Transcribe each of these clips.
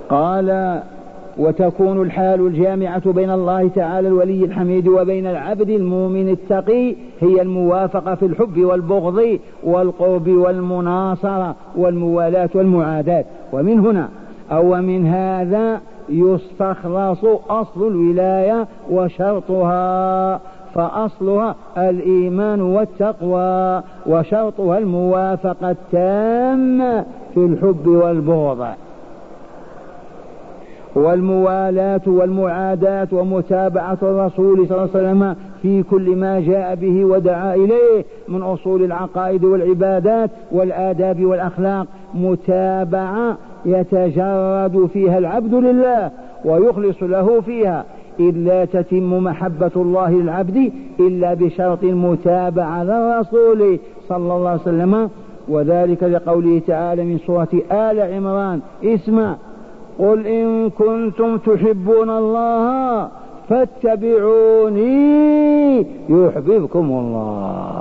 قال وتكون الحال الجامعة بين الله تعالى الولي الحميد وبين العبد المؤمن التقي هي الموافقة في الحب والبغض والقرب والمناصرة والموالاة والمعاداة. ومن هنا أو من هذا يستخلص أصل الولاية وشرطها، فأصلها الإيمان والتقوى وشرطها الموافقة التامة في الحب والبغض والموالاة والمعاداة ومتابعة الرسول صلى الله عليه وسلم في كل ما جاء به ودعا إليه من أصول العقائد والعبادات والآداب والأخلاق، متابعة يتجرد فيها العبد لله ويخلص له فيها، إلا تتم محبة الله للعبد إلا بشرط المتابعة للرسول صلى الله عليه وسلم، وذلك لقوله تعالى من سورة آل عمران: اسمع قل إن كنتم تحبون الله فاتبعوني يحببكم الله.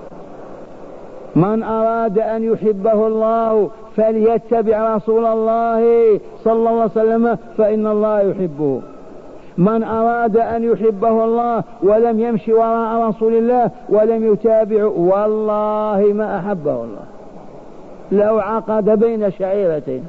من أراد أن يحبه الله فليتبع رسول الله صلى الله عليه وسلم فإن الله يحبه. من أراد أن يحبه الله ولم يمشي وراء رسول الله ولم يتابع والله ما أحبه الله لو عقد بين شعيرتين.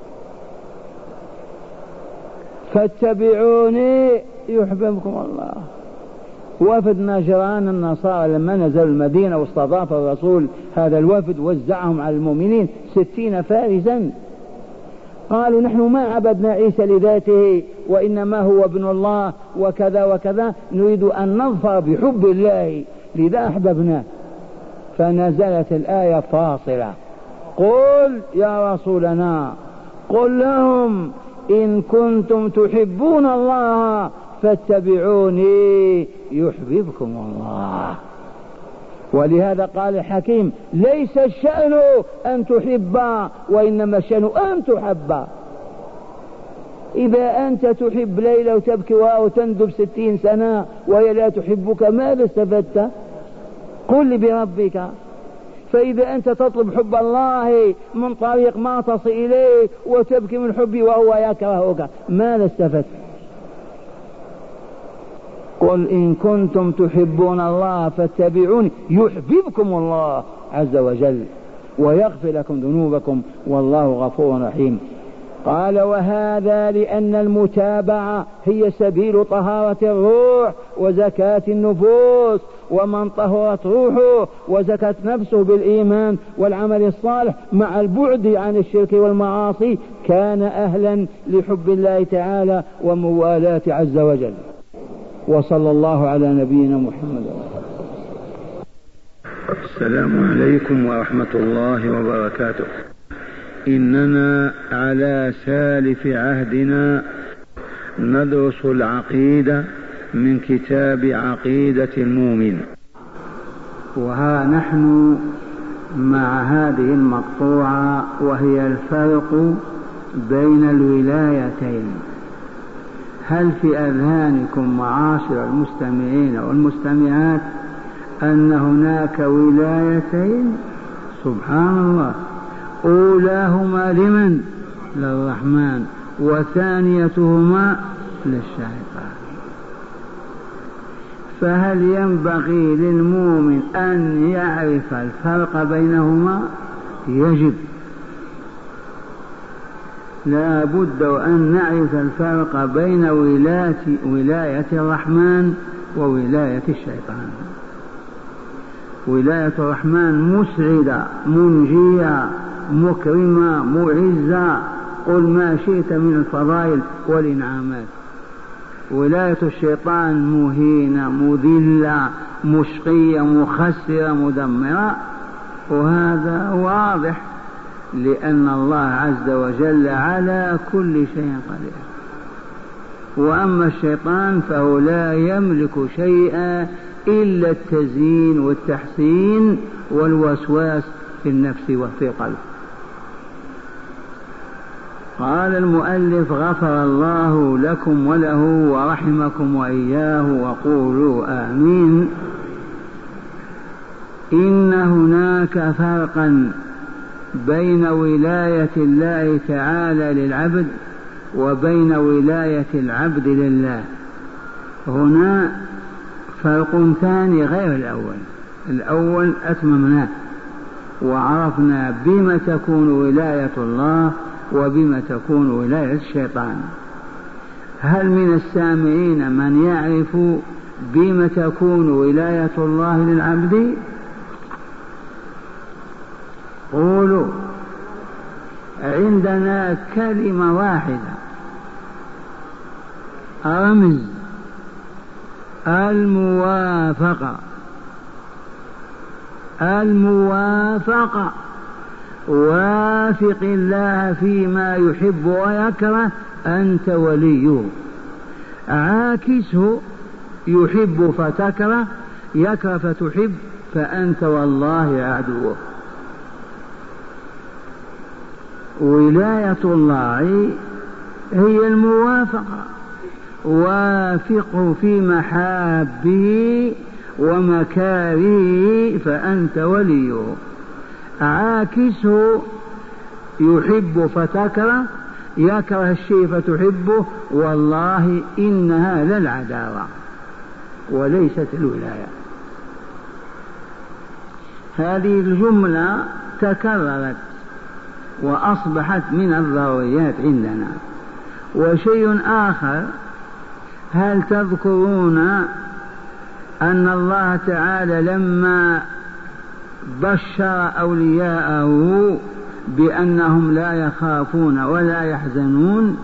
فاتبعوني يحببكم الله. وفد نجران النصارى لما نزل المدينة واستضاف الرسول هذا الوفد وزعهم على المؤمنين 60 فارسا، قالوا نحن ما عبدنا عيسى لذاته وإنما هو ابن الله وكذا وكذا، نريد أن نظفر بحب الله لذا أحببناه. فنزلت الآية فاصلة: قل يا رسولنا قل لهم إن كنتم تحبون الله فاتبعوني يحببكم الله. ولهذا قال الحكيم: ليس الشأن أن تحب وإنما الشأن أن تحب. إذا أنت تحب ليلى وتبكي وتندب 60 سنة وهي لا تحبك ماذا استفدت؟ قل بربك. فإذا أنت تطلب حب الله من طريق ما تصل إليه وتبكي من حبه وهو يكرهك ماذا استفدت؟ قل إن كنتم تحبون الله فاتبعوني يحببكم الله عز وجل ويغفر لكم ذنوبكم والله غفور رحيم. قال: وهذا لأن المتابعة هي سبيل طهارة الروح وزكاة النفوس، ومن طهرت روحه وزكت نفسه بالإيمان والعمل الصالح مع البعد عن الشرك والمعاصي كان أهلا لحب الله تعالى وموالاة عز وجل. وصلى الله على نبينا محمد. السلام عليكم ورحمة الله وبركاته. إننا على سالف عهدنا ندرس العقيدة من كتاب عقيدة المؤمن، وها نحن مع هذه المقطوعة وهي الفرق بين الولايتين. هل في أذهانكم معاشر المستمعين والمستمعات أن هناك ولايتين؟ سبحان الله، أولاهما لمن؟ للرحمن، وثانيتهما للشيطان. فهل ينبغي للمؤمن أن يعرف الفرق بينهما؟ يجب، لا بد أن نعرف الفرق بين ولاية الرحمن وولاية الشيطان. ولاية الرحمن مسعدة منجية مكرمة معزة، قل ما شئت من الفضائل والإنعامات. ولاية الشيطان مهينة مذلة مشقية مخسرة مدمرة، وهذا واضح لأن الله عز وجل على كل شيء قدير. وأما الشيطان فهو لا يملك شيئا إلا التزيين والتحسين والوسواس في النفس وفي القلب. قال المؤلف: غفر الله لكم وله ورحمكم وإياه وقولوا آمين. إن هناك فرقا بين ولاية الله تعالى للعبد وبين ولاية العبد لله. هنا فرق ثاني غير الأول. الأول أتممناه وعرفنا بما تكون ولاية الله وبما تكون ولاية الشيطان. هل من السامعين من يعرف بما تكون ولاية الله للعبد؟ قولوا. عندنا كلمة واحدة، رمز: الموافقة. الموافقة، وافق الله فيما يحب ويكره أنت وليه. عاكسه: يحب فتكره، يكره فتحب، فأنت والله عدوه. ولاية الله هي الموافقة، وافقه في محابه ومكاره فأنت وليه. عاكسه: يحب فتكره، يكره الشيء فتحبه، والله إنها للعداوة وليست الولاية. هذه الجملة تكررت وأصبحت من الضروريات عندنا. وشيء آخر: هل تذكرون أن الله تعالى لما بشر أولياءه بأنهم لا يخافون ولا يحزنون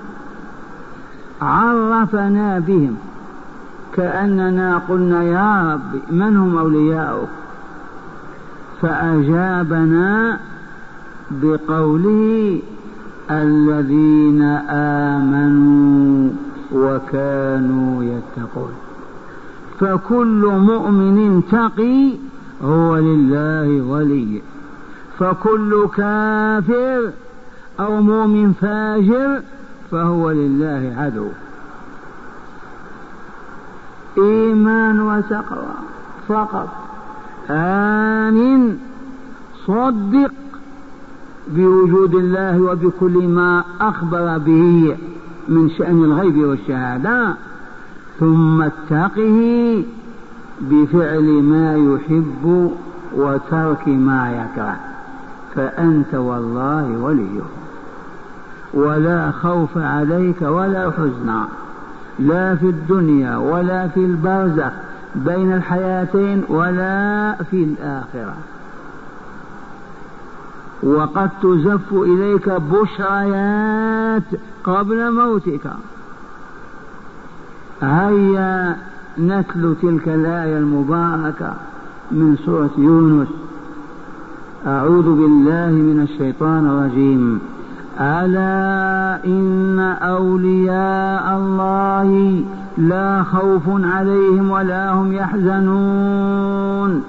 عرفنا بهم، كأننا قلنا: يا رب من هم أولياؤك؟ فأجابنا بقوله: الذين آمنوا وكانوا يتقون. فكل مؤمن تقي هو لله ولي، فكل كافر أو مؤمن فاجر فهو لله عدو. إيمان وتقوى فقط. آمن، صدق بوجود الله وبكل ما أخبر به من شأن الغيب والشهادة، ثم اتقه بفعل ما يحب وترك ما يكره، فأنت والله وليه. ولا خوف عليك ولا حزن، لا في الدنيا ولا في البرزخ بين الحياتين ولا في الآخرة. وقد تزف إليك بشريات قبل موتك. هيا نتلو تلك الآية المباركة من سورة يونس: أعوذ بالله من الشيطان الرجيم: ألا إن أولياء الله لا خوف عليهم ولا هم يحزنون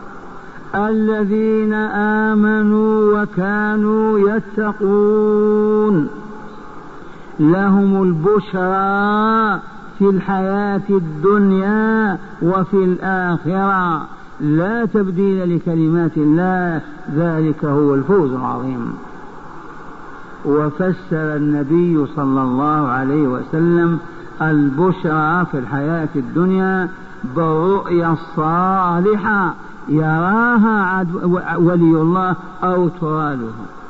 الذين آمنوا وكانوا يتقون. لهم البشرى في الحياة الدنيا وفي الآخرة، لا تبديل لكلمات الله، ذلك هو الفوز العظيم. وفسر النبي صلى الله عليه وسلم البشرى في الحياة الدنيا بالرؤيا الصالحة يراها ولي الله أو تراله،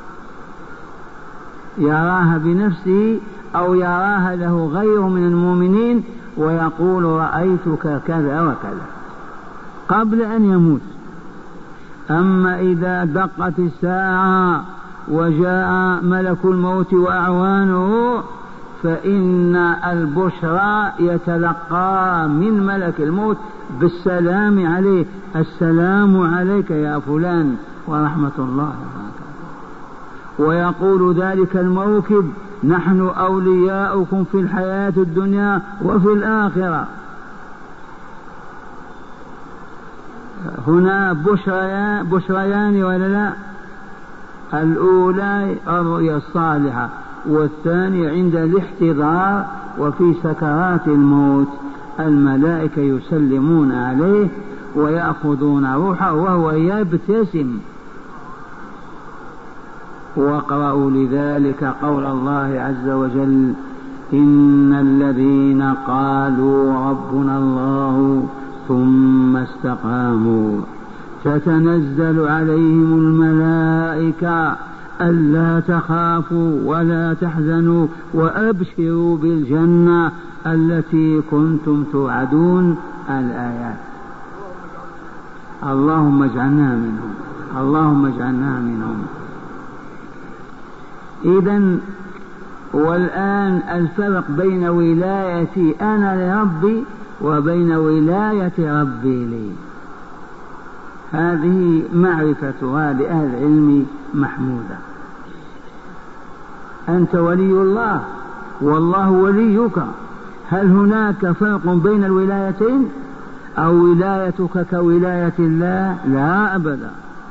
يراها بنفسه أو يراها له غيره من المؤمنين ويقول: رأيتك كذا وكذا، قبل أن يموت. أما إذا دقت الساعة وجاء ملك الموت وأعوانه فإن البشرى يتلقى من ملك الموت بالسلام عليه: السلام عليك يا فلان ورحمة الله وبركاته. ويقول ذلك الموكب: نحن أولياؤكم في الحياة الدنيا وفي الآخرة. هنا بشريان ولا لا؟ الأولى الرؤيا الصالحة، والثاني عند الاحتضار وفي سكرات الموت الملائكة يسلمون عليه ويأخذون روحه وهو يبتسم. واقرأوا لذلك قول الله عز وجل: إن الذين قالوا ربنا الله ثم استقاموا تتنزل عليهم الملائكة ألا تخافوا ولا تحزنوا وأبشروا بالجنة التي كنتم توعدون. الآيات. اللهم اجعلنا منهم، اللهم اجعلنا منهم. إذن والآن الفرق بين ولايتي أنا لربي وبين ولاية ربي لي، هذه معرفتها لأهل العلم محمودة. أنت ولي الله والله وليك، هل هناك فرق بين الولايتين أو ولايتك كولاية الله؟ لا أبدا،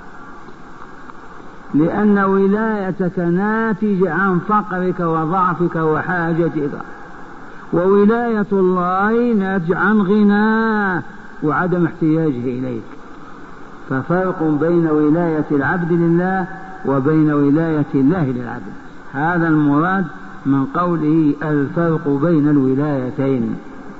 لأن ولايتك ناتجة عن فقرك وضعفك وحاجتك، وولاية الله ناتجة عن غناه وعدم احتياجه إليك. ففرق بين ولاية العبد لله وبين ولاية الله للعبد، هذا المراد من قوله الفرق بين الولايتين.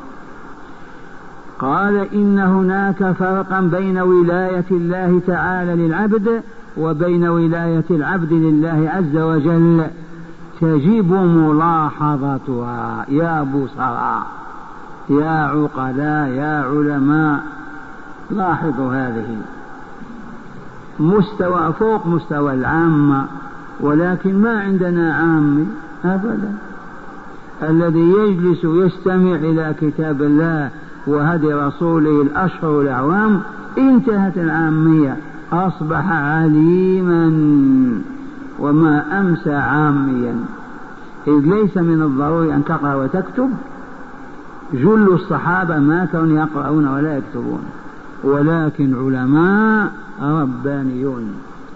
قال إن هناك فرقا بين ولاية الله تعالى للعبد وبين ولاية العبد لله عز وجل، تجب ملاحظتها يا بصراء يا عقلاء يا علماء. لاحظوا هذه مستوى فوق مستوى العامة، ولكن ما عندنا عام أبدا. الذي يجلس يستمع إلى كتاب الله وهدي رسوله الأشهر الأعوام انتهت العامية، أصبح عليما وما أمسى عاميا، إذ ليس من الضروري أن تقرأ وتكتب. جل الصحابة ما كانوا يقرؤون ولا يكتبون، ولكن علماء ربانيون.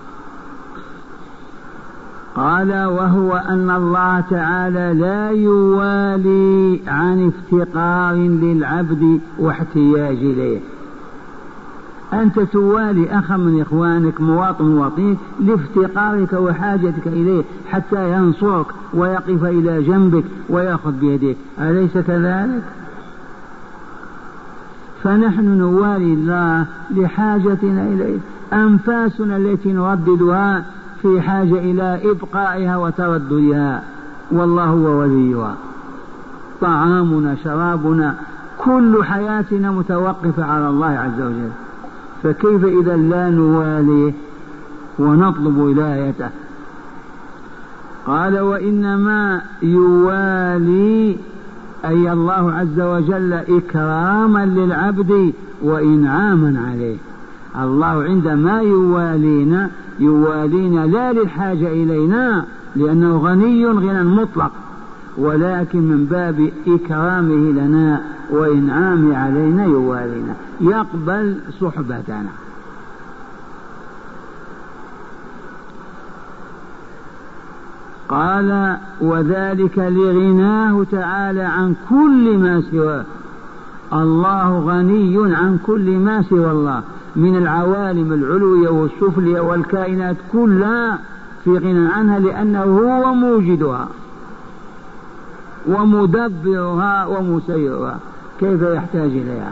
قال وهو أن الله تعالى لا يوالي عن افتقار للعبد واحتياج إليه. أنت توالي أخا من إخوانك مواطن وطنك لافتقارك وحاجتك إليه حتى ينصرك ويقف إلى جنبك ويأخذ بيدك، أليس كذلك؟ فنحن نوالي الله لحاجتنا إليه. أنفاسنا التي نرددها في حاجة إلى إبقائها وترددها، والله هو وليها. طعامنا شرابنا كل حياتنا متوقفة على الله عز وجل، فكيف إذا لا نواليه ونطلب ولايته؟ قال وإنما يوالي أي الله عز وجل إكراما للعبد وإنعاما عليه. الله عندما يوالينا لا للحاجة إلينا لأنه غني غنى مطلق، ولكن من باب إكرامه لنا وإنعامه علينا يوالينا، يقبل صحبتنا. قال وذلك لغناه تعالى عن كل ما سواه. الله غني عن كل ما سوى الله من العوالم العلوية والسفلية والكائنات كلها في غنى عنها، لأنه هو موجدها ومدبرها ومسيرها، كيف يحتاج إليها؟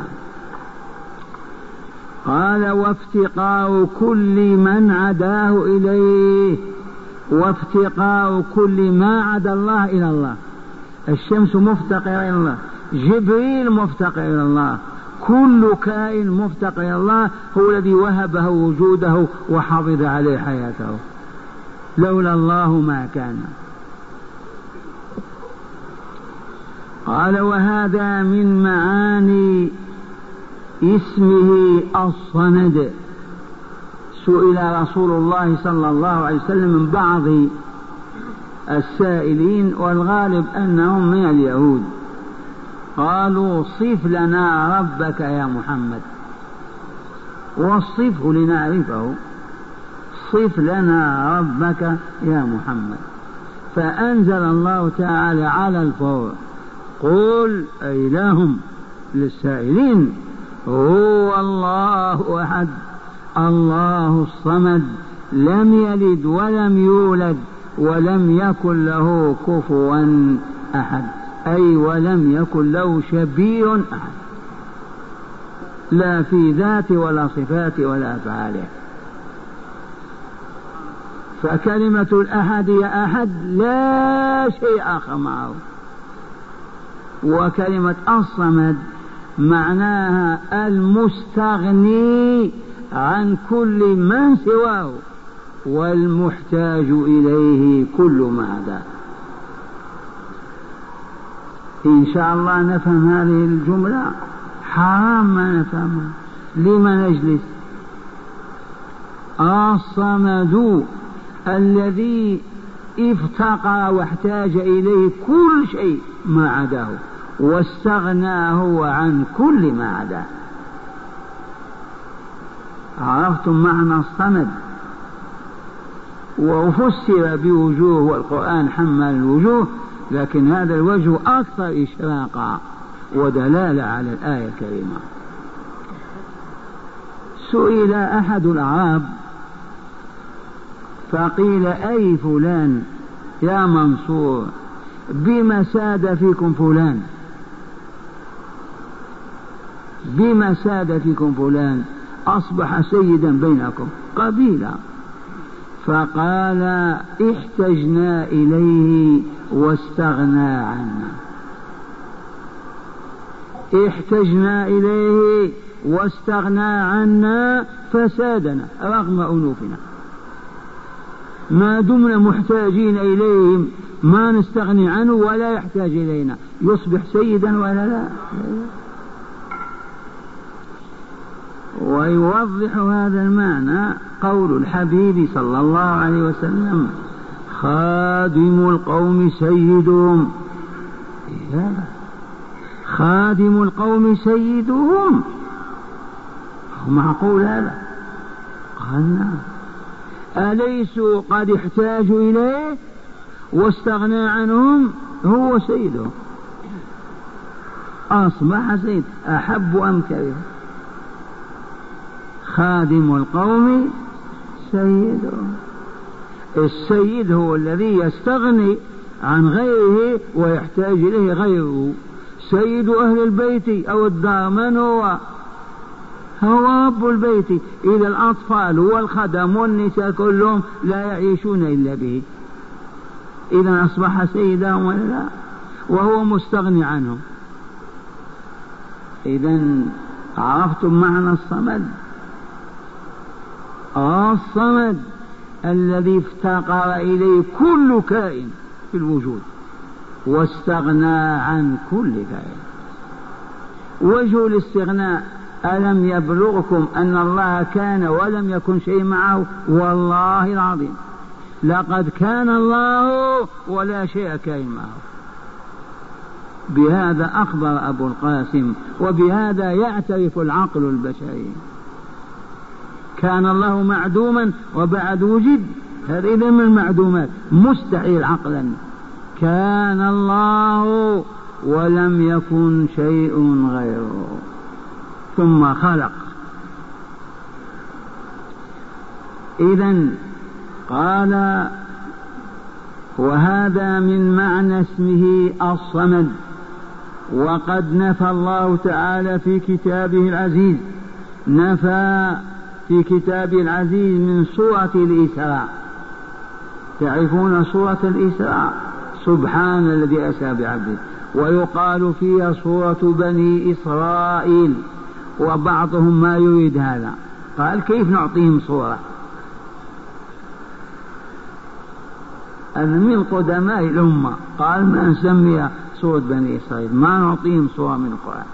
قال وافتقار كل من عداه إليه، وافتقار كل ما عدا الله إلى الله. الشمس مفتقرة إلى الله، جبريل مفتقر إلى الله، كل كائن مفتقر إلى الله، هو الذي وهبه وجوده وحافظ عليه حياته، لولا الله ما كان. قال وهذا من معاني اسمه الصمد. سئل رسول الله صلى الله عليه وسلم من بعض السائلين والغالب أنهم من اليهود، قالوا صف لنا ربك يا محمد، وصفه لنعرفه، صف لنا ربك يا محمد. فأنزل الله تعالى على الفور قل أي لهم للسائلين هو الله أحد الله الصمد لم يلد ولم يولد ولم يكن له كفوا أحد. أي ولم يكن له شبيه أحد، لا في ذاته ولا صفاته ولا أفعاله. فكلمة الأحد يا أحد لا شيء آخر معه. وكلمة الصمد معناها المستغني عن كل من سواه والمحتاج إليه كل ما عداه. إن شاء الله نفهم هذه الجملة، حرام ما نفهمها. لما نجلس؟ الصمد الذي افتقر واحتاج إليه كل شيء ما عداه واستغنى هو عن كل ما عداه. عرفتم معنى الصمد؟ وفسر بوجوه والقرآن حمل الوجوه، لكن هذا الوجه أكثر إشراقا ودلالة على الآية الكريمة. سئل أحد الأعراب فقيل أي فلان يا منصور بما ساد فيكم فلان، بما ساد فيكم فلان أصبح سيدا بينكم قبيلة؟ فقال احتجنا إليه واستغنى عنا. احتجنا إليه واستغنى عنا فسادنا رغم أنوفنا. ما دمنا محتاجين إليهم ما نستغني عنه ولا يحتاج إلينا، يصبح سيدا ولا لا؟ ويوضح هذا المعنى قول الحبيب صلى الله عليه وسلم: خادم القوم سيدهم. خادم القوم سيدهم، معقول هذا؟ قال نعم. أليسوا قد احتاجوا إليه واستغنى عنهم؟ هو سيدهم، أصبح سيد، أحب أم كره. خادم القوم سيدهم. السيد هو الذي يستغني عن غيره ويحتاج إليه غيره. سيد أهل البيت أو الدار من هو؟ هو رب البيت. إذا الأطفال والخدم والنساء كلهم لا يعيشون إلا به، إذا أصبح سيدهم ولا لا؟ وهو مستغني عنهم. إذا عرفتم معنى الصمد؟ الصمد الذي افتقر إليه كل كائن في الوجود واستغنى عن كل كائن. وجه الاستغناء: ألم يبلغكم أن الله كان ولم يكن شيء معه؟ والله العظيم لقد كان الله ولا شيء كائن معه. بهذا أخبر أبو القاسم، وبهذا يعترف العقل البشري. كان الله معدوما وبعد وجد، هذا إذا من المعدومات، مستحيل عقلا. كان الله ولم يكن شيء غيره ثم خلق. إذن قال: وهذا من معنى اسمه الصمد. وقد نفى الله تعالى في كتابه العزيز، نفى في كتابه العزيز من سورة الإسراء. تعرفون سورة الإسراء؟ سبحان الذي أسرى بعبده، ويقال فيها سورة بني إسرائيل، وبعضهم ما يريد هذا، قال كيف نعطيهم صورة؟ أنا من قدماء الأمة قال ما نسميها سورة بني إسرائيل، ما نعطيهم صورة من القرآن.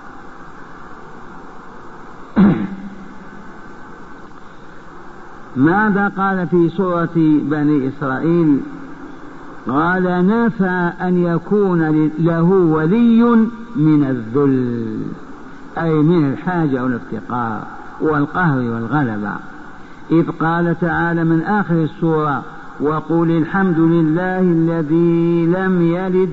ماذا قال في سورة بني إسرائيل؟ قال: نفى أن يكون له ولي من الذل، أي من الحاجة والافتقار والقهر والغلبة. إذ قال تعالى من آخر السورة: وقل الحمد لله الذي لم يلد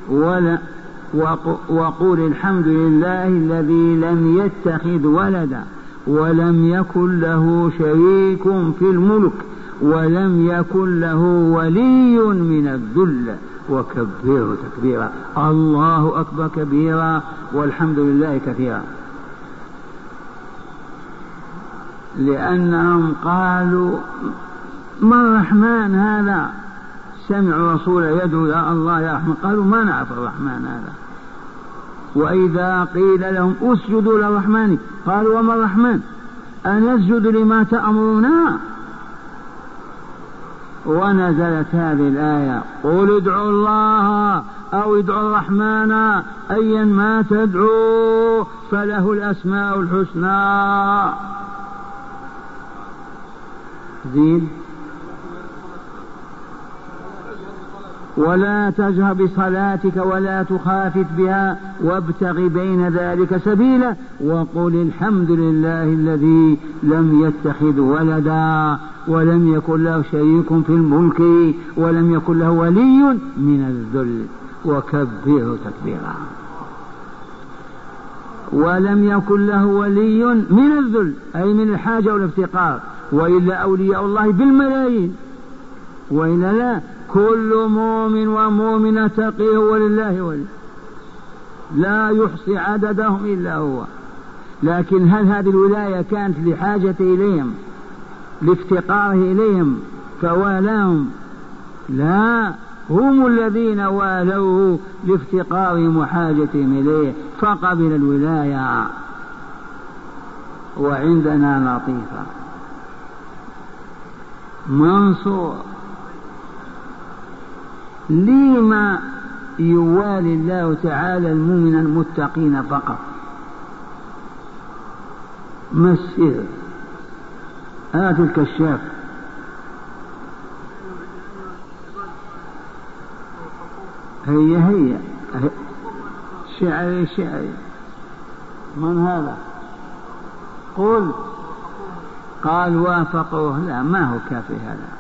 وقل الحمد لله الذي لم يتخذ ولدا ولم يكن له شريك في الملك ولم يكن له ولي من الذل وكبره تكبيرا. الله أكبر كبيرا والحمد لله كثيرا. لأنهم قالوا ما الرحمن هذا؟ سمعوا رسول يدعو يا الله يا رحمن، قالوا ما نعرف الرحمن هذا. وإذا قيل لهم اسجدوا للرحمن قالوا وما الرحمن؟ أنسجد لما تأمرنا؟ ونزلت هذه الآية قل ادعوا الله أو ادعوا الرحمن أيا ما تدعوا فله الأسماء الحسنى. زين. ولا تجهر بصلاتك ولا تخافت بها وابتغ بين ذلك سبيلا وقل الحمد لله الذي لم يتخذ ولدا ولم يكن له شريك في الملك ولم يكن له ولي من الذل وكبره تكبيرا. ولم يكن له ولي من الذل أي من الحاجة والافتقار، وإلا أولياء الله بالملايين، وإلا لا كل مؤمن ومؤمنة تقي ولله ولي لا يحصي عددهم إلا هو. لكن هل هذه الولاية كانت لحاجة إليهم لافتقاره إليهم فوالاهم؟ لا، هم الذين والوه لافتقارهم وحاجتهم إليه فقبل الولاية. وعندنا لطيفة منصور لما يوالي الله تعالى المؤمن المتقين فقط؟ ما السر؟ هات الكشاف. هي شعري من هذا؟ قل. قال وافقوه. لا، ما هو كافي هذا.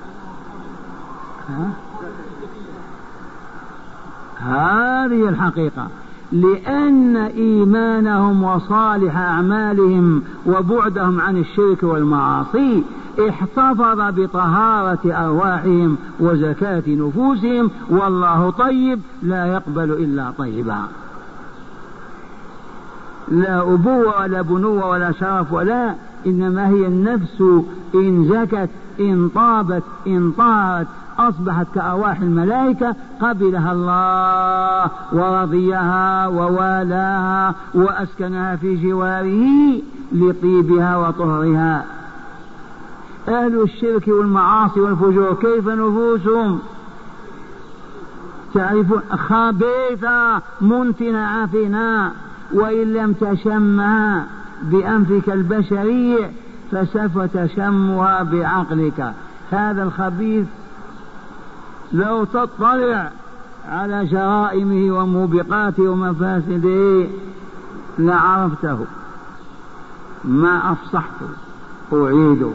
هذه الحقيقة، لأن إيمانهم وصالح أعمالهم وبعدهم عن الشرك والمعاصي احتفظ بطهارة أرواحهم وزكاة نفوسهم، والله طيب لا يقبل إلا طيبا. لا أبوة ولا بنوة ولا شرف ولا، إنما هي النفس إن زكت إن طابت إن طهرت أصبحت كأرواح الملائكة قبلها الله ورضيها ووالاها وأسكنها في جواره لطيبها وطهرها. أهل الشرك والمعاصي والفجور كيف نفوسهم؟ تعرفون خبيثة منتنة عفنة، وإن لم تشمها بأنفك البشري فسوف تشمها بعقلك. هذا الخبيث لو تطلع على جرائمه وموبقاته ومفاسده لعرفته. ما أفصحته أعيده.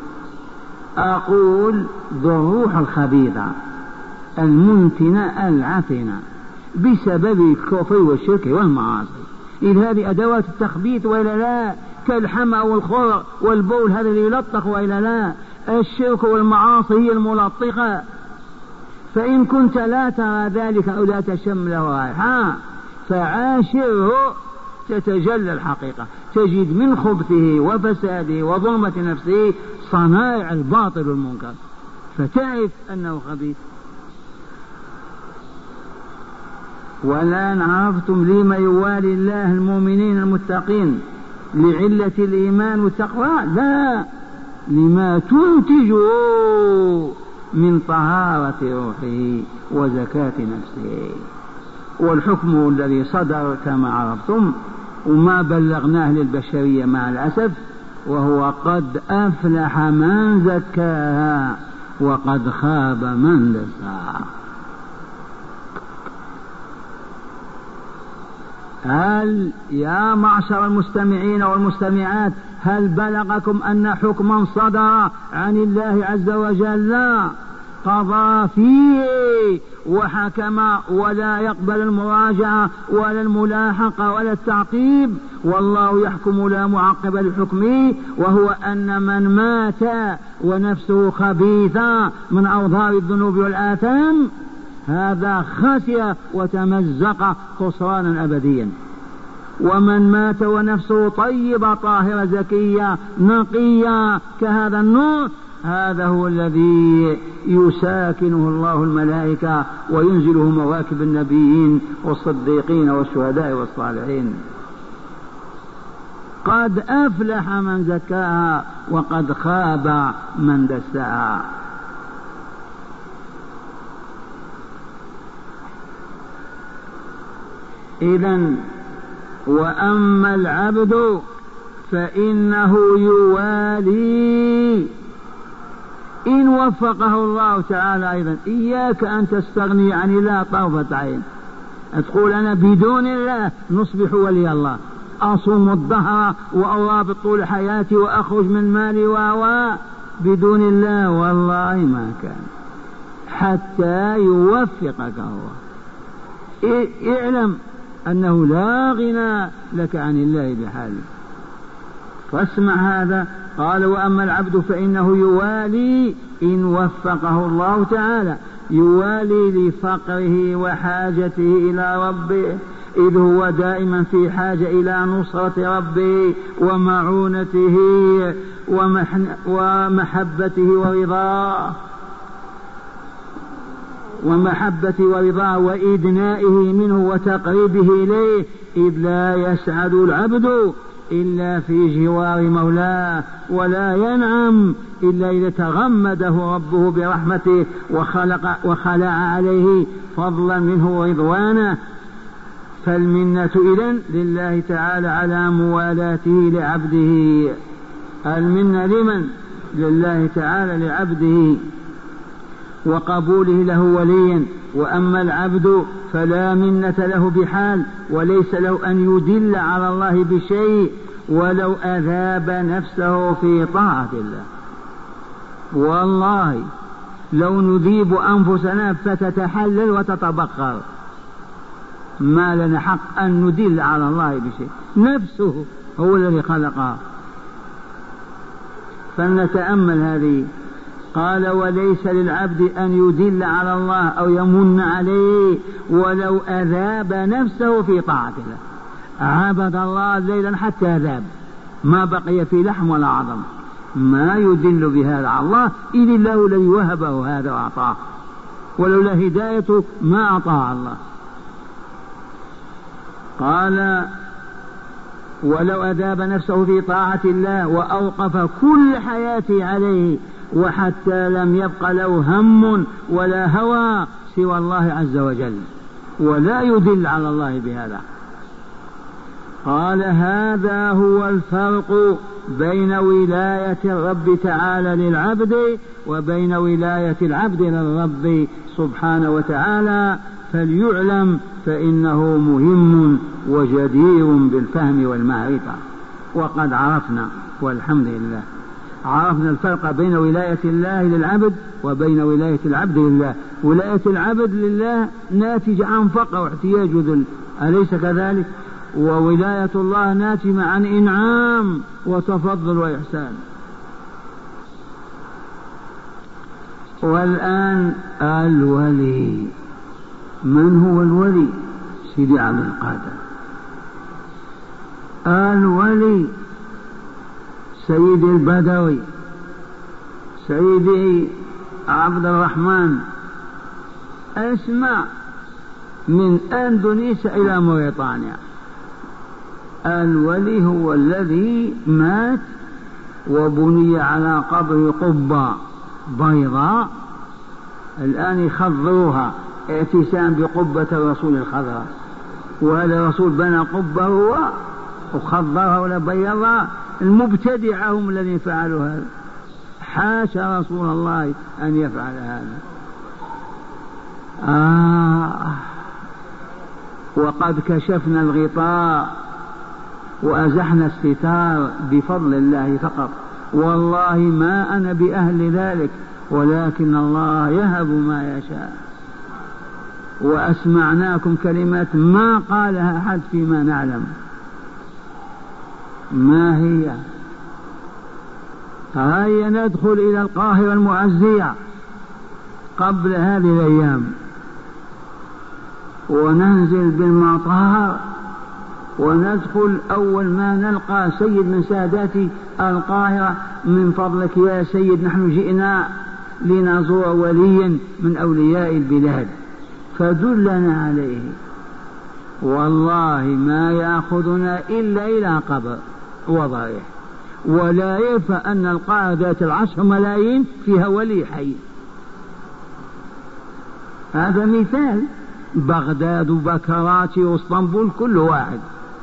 أقول بالروح الخبيثة المنتنة العفنة بسبب الكفر والشرك والمعاصي. إذ هذه أدوات التخبيث وإلا لا؟ كالحمى والخر والبول هذا اللي يلطخ وإلا لا؟ الشرك والمعاصي هي الملطخة. فإن كنت لا ترى ذلك أو لا تشم له رائحة فعاشره تتجلى الحقيقة، تجد من خبثه وفساده وظلمة نفسه صنائع الباطل والمنكر، فتعرف أنه خبيث. والآن عرفتم لما يوالي الله المؤمنين المتقين؟ لعلة الإيمان والتقوى؟ لا، لما تنتجه من طهارة روحه وزكاة نفسه. والحكم الذي صدر كما عرفتم وما بلغناه للبشرية مع الأسف، وهو قد أفلح من زكاها وقد خاب من دساها. هل يا معشر المستمعين والمستمعات هل بلغكم أن حكما صدر عن الله عز وجل قضى فيه وحكم ولا يقبل المراجعة ولا الملاحقة ولا التعقيب، والله يحكم لا معقب لحكمه، وهو أن من مات ونفسه خبيثة من أوضار الذنوب والآثام هذا خسر وتمزق خسرانا أبديا. ومن مات ونفسه طيبة طاهرة زكية نقية كهذا النور، هذا هو الذي يساكنه الله الملائكة وينزله مواكب النبيين والصديقين والشهداء والصالحين. قد أفلح من زكاها وقد خاب من دساها. إذن وأما العبد فإنه يوالي إن وفقه الله تعالى. أيضا إياك أن تستغني عن الله طرفة عين، تقول أنا بدون الله نصبح ولي الله، أصوم الظهر وأرابط طول حياتي وأخرج من مالي بدون الله، والله ما كان حتى يوفقك الله. اعلم أنه لا غنى لك عن الله بحال. فاسمع هذا. قال وأما العبد فإنه يوالي إن وفقه الله تعالى، يوالي لفقره وحاجته إلى ربه، إذ هو دائما في حاجة إلى نصرة ربه ومعونته ومحبته ورضاه وإدنائه منه وتقريبه إليه، إذ لا يسعد العبد إلا في جوار مولاه، ولا ينعم إلا إذا تغمده ربه برحمته وخلع عليه فضلا منه ورضوانه. فالمنة إذن لله تعالى على موالاته لعبده. المنة لمن؟ لله تعالى لعبده وقبوله له وليا. وأما العبد فلا منة له بحال، وليس له أن يدل على الله بشيء ولو أذاب نفسه في طاعة الله. والله لو نذيب أنفسنا فتتحلل وتتبخر ما لنا حق أن ندل على الله بشيء، نفسه هو الذي خلقها. فلنتأمل هذه. قال وليس للعبد أن يدل على الله أو يمن عليه ولو أذاب نفسه في طاعة الله. عبد الله ليلا حتى أذاب، ما بقي في لحم ولا عظم، ما يدل بهذا على الله إذ الله الذي وهبه هذا وأعطاه، ولولا هدايته ما أطاع الله. قال ولو أذاب نفسه في طاعة الله وأوقف كل حياته عليه، وحتى لم يبق له هم ولا هوى سوى الله عز وجل، ولا يدل على الله بهذا. قال هذا هو الفرق بين ولاية الرب تعالى للعبد وبين ولاية العبد للرب سبحانه وتعالى، فليعلم فإنه مهم وجدير بالفهم والمعرفة. وقد عرفنا والحمد لله، عرفنا الفرق بين ولاية الله للعبد وبين ولاية العبد لله. ولاية العبد لله ناتجة عن فقر واحتياج وذل، أليس كذلك؟ وولاية الله ناتجة عن إنعام وتفضل وإحسان. والآن الولي. من هو الولي؟ سيدي عبد القادر. الولي سيدي البدوي، سيدي عبد الرحمن، اسمع، من أندونيسيا إلى موريطانيا. الولي هو الذي مات وبني على قبر قبة بيضاء، الآن يخضروها اعتسام بقبة الرسول الخضراء، وهذا الرسول بنى قبة هو وخضرها ولا بيضها. المبتدعة هم الذين فعلوا هذا، حاشا رسول الله أن يفعل هذا. وقد كشفنا الغطاء وأزحنا الستار بفضل الله فقط، والله ما أنا بأهل ذلك، ولكن الله يهب ما يشاء. وأسمعناكم كلمات ما قالها أحد فيما نعلم. ما هي؟ هيا ندخل إلى القاهرة المعزية قبل هذه الأيام، وننزل بالمطار وندخل، أول ما نلقى سيد من سادات القاهرة: من فضلك يا سيد نحن جئنا لنزور وليا من أولياء البلاد فدلنا عليه. والله ما يأخذنا إلا إلى قبر وضريح، ولا يفهم أن القاعدة ذات 10 ملايين فيها ولي حي. هذا مثال. بغداد وبكراتي واسطنبول كل واحد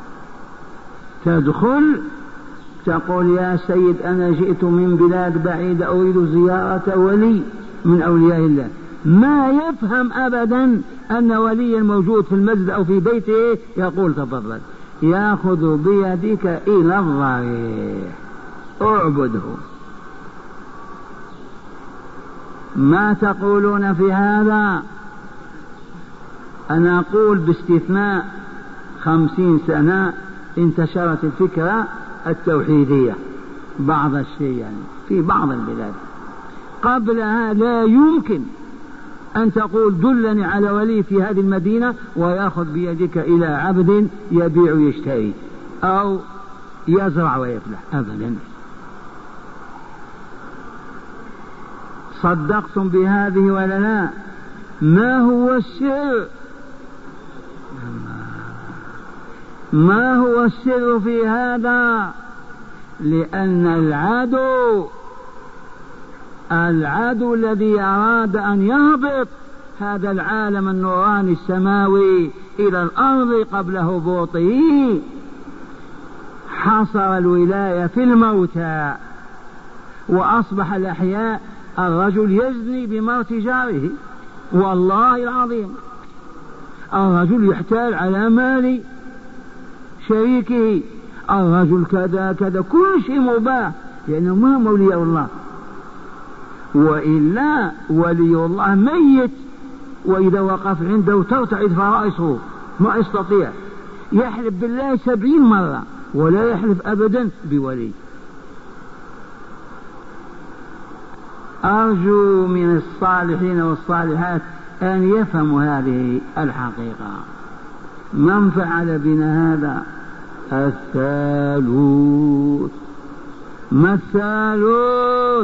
تدخل تقول: يا سيد أنا جئت من بلاد بعيدة أريد زيارة ولي من أولياء الله. ما يفهم أبدا أن وليا موجود في المسجد أو في بيته يقول: تفضل. يأخذ بيدك إلى الضريح اعبده. ما تقولون في هذا؟ أنا أقول باستثناء 50 سنة انتشرت الفكرة التوحيدية بعض الشيء، يعني في بعض البلاد. قبلها لا يمكن أن تقول: دلني على ولي في هذه المدينة، ويأخذ بيدك إلى عبد يبيع ويشتري أو يزرع ويفلح، أبدا. صدقتم بهذه ولا لا؟ ما هو السر؟ ما هو السر في هذا؟ لأن العدو الذي أراد أن يهبط هذا العالم النوراني السماوي إلى الأرض قبل هبوطه حصر الولاية في الموتى، وأصبح الأحياء الرجل يزني بمرت جاره، والله العظيم الرجل يحتال على مال شريكه، الرجل كذا كذا، كل شيء مباح لأنه ما هو ولي الله. وإلا ولي الله ميت، وإذا وقف عنده ترتعد فرائصه ما يستطيع، يحلف بالله 70 مرة ولا يحلف أبدا بولي. أرجو من الصالحين والصالحات أن يفهموا هذه الحقيقة. من فعل بنا هذا؟ الثالوث. ما الثالوث؟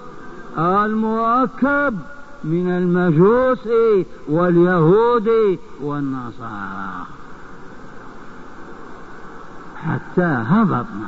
المركب من المجوس واليهود والنصارى، حتى هبطنا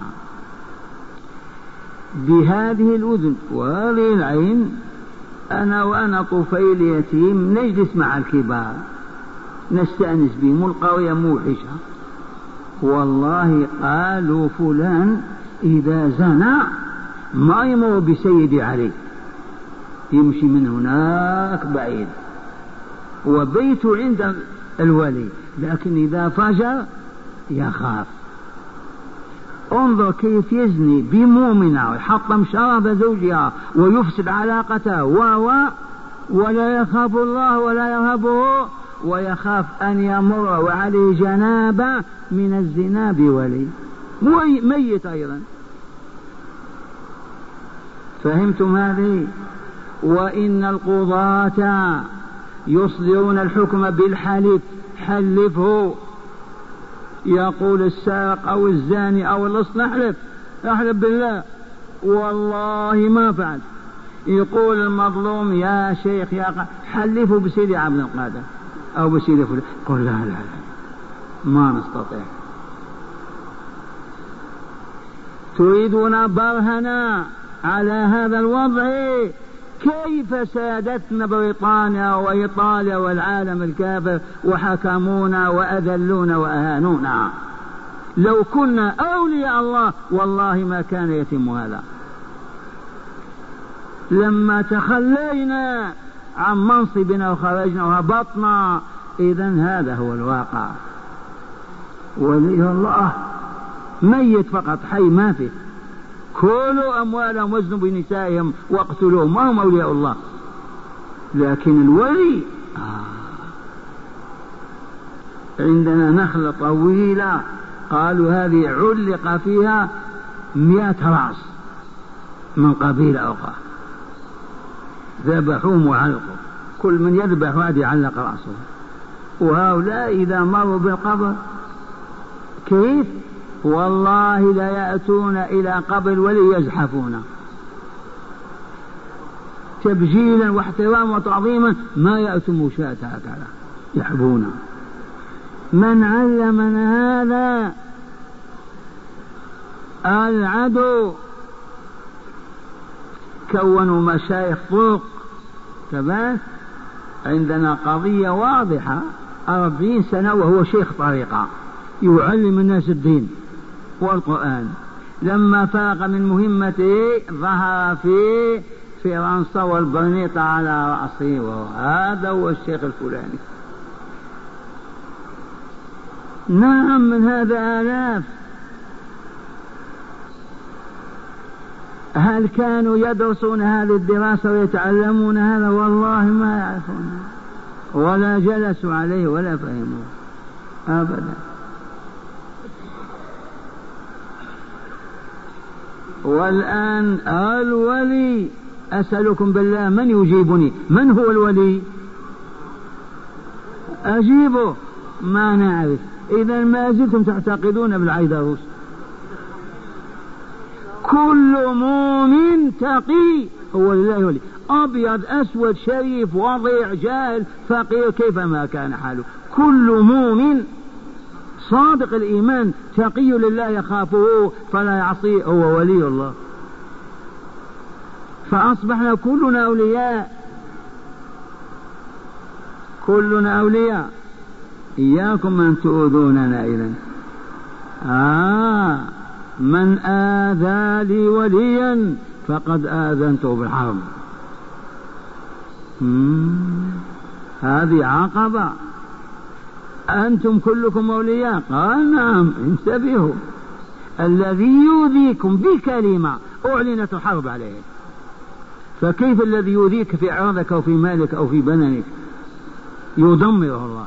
بهذه الأذن وهذه العين. أنا وأنا طفيل يتيم نجلس مع الكبار نستأنس بهم، القرية موحشة. والله قالوا فلان إذا زنى ما يمر بسيدي علي، يمشي من هناك بعيد وبيت عند الولي، لكن إذا فجر يخاف. انظر كيف يزني بمؤمنة ويحطم شرف زوجها ويفسد علاقتها ولا يخاف الله ولا يرهبه، ويخاف أن يمر وعليه جنابة من الزنا بولي ميت أيضا. فهمتم هذه؟ وإن القضاة يصدرون الحكم بالحلف، حلفه. يقول السارق أو الزاني أو اللص: نحلف بالله والله ما فعل. يقول المظلوم: يا شيخ يا حلفوا بسيدي عبد القادر أو بسيدي فلان. قل: لا ما نستطيع. تريدون برهنا على هذا الوضع؟ كيف سادتنا بريطانيا وإيطاليا والعالم الكافر وحكمونا وأذلونا وأهانونا؟ لو كنا أولياء الله والله ما كان يتم هذا. لما تخلينا عن منصبنا وخرجنا وهبطنا، إذن هذا هو الواقع. ولي الله ميت فقط، حي ما فيه. كلوا أموالهم وزنوا بنسائهم واقتلوهم، ما هم أولياء الله. لكن الولي عندنا نخلة طويلة قالوا هذه علق فيها 100 رأس من قبيلة أخرى، ذبحوهم وعلقوا، كل من يذبح واحد يعلق رأسه. وهؤلاء إذا مروا بالقبر كيف؟ والله لا يأتون إلى قبر الولي يزحفون تبجيلا واحتراما وتعظيما، ما يأتوا مشاة هكذا يحبون. من علمنا هذا؟ العدو. كونوا مشايخ طرق تمام. عندنا قضية واضحة 40 سنة وهو شيخ طريقة يعلم الناس الدين والقرآن. لما فاق من مهمته ظهر في فرنسا والبرنيطة على رأسه، وهذا هو الشيخ الفلاني. نعم من هذا آلاف. هل كانوا يدرسون هذه الدراسة ويتعلمون هذا؟ والله ما يعرفون، ولا جلسوا عليه ولا فهموا أبدا. والآن الولي، أسألكم بالله من يجيبني؟ من هو الولي؟ أجيبه. ما نعرف. إذا ما زلتم تعتقدون بالعيدروس. كل مؤمن تقي هو لله ولي، أبيض أسود شريف وضيع جاهل فقير كيفما كان حاله، كل مؤمن صادق الإيمان تقي لله يخافه فلا يعصيه هو ولي الله. فأصبحنا كلنا أولياء، كلنا أولياء. إياكم أن تؤذوننا إذن. من آذى لي وليا فقد آذنته بالحرب. هذه عقبة. أنتم كلكم أولياء؟ قال نعم. انتبهوا، الذي يؤذيكم بكلمة أعلنت الحرب عليه، فكيف الذي يؤذيك في عرضك أو في مالك أو في بدنك؟ يدمره الله.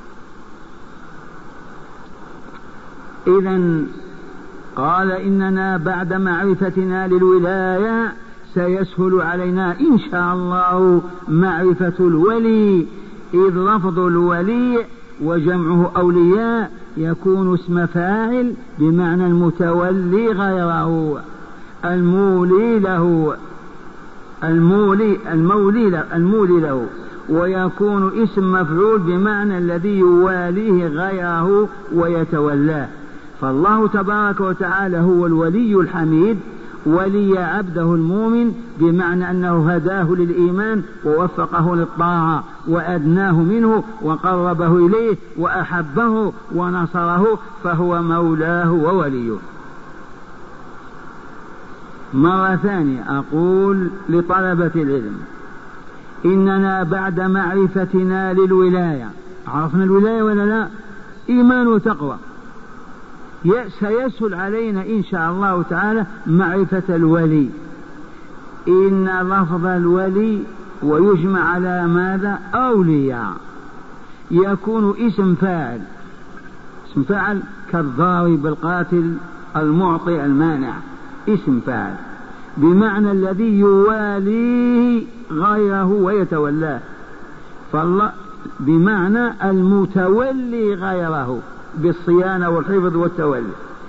إذن قال إننا بعد معرفتنا للولاية سيسهل علينا إن شاء الله معرفة الولي، إذ لفظ الولي وجمعه أولياء يكون اسم فاعل بمعنى المتولي غيره، المولي له، المولي له، ويكون اسم مفعول بمعنى الذي يواليه غيره ويتولاه. فالله تبارك وتعالى هو الولي الحميد، ولي عبده المؤمن بمعنى أنه هداه للإيمان ووفقه للطاعة وأدناه منه وقربه إليه وأحبه ونصره، فهو مولاه ووليه. مرة ثانية أقول لطلبة العلم إننا بعد معرفتنا للولاية، عرفنا الولاية ولا لا؟ إيمان وتقوى. سيسهل علينا إن شاء الله تعالى معرفة الولي. إن لفظ الولي ويجمع على ماذا؟ أولياء، يكون اسم فاعل، اسم فاعل كالضارب القاتل المعطي المانع، اسم فاعل بمعنى الذي يواليه غيره ويتولاه، فالله بمعنى المتولي غيره بالصيانة والحفظ والتولي،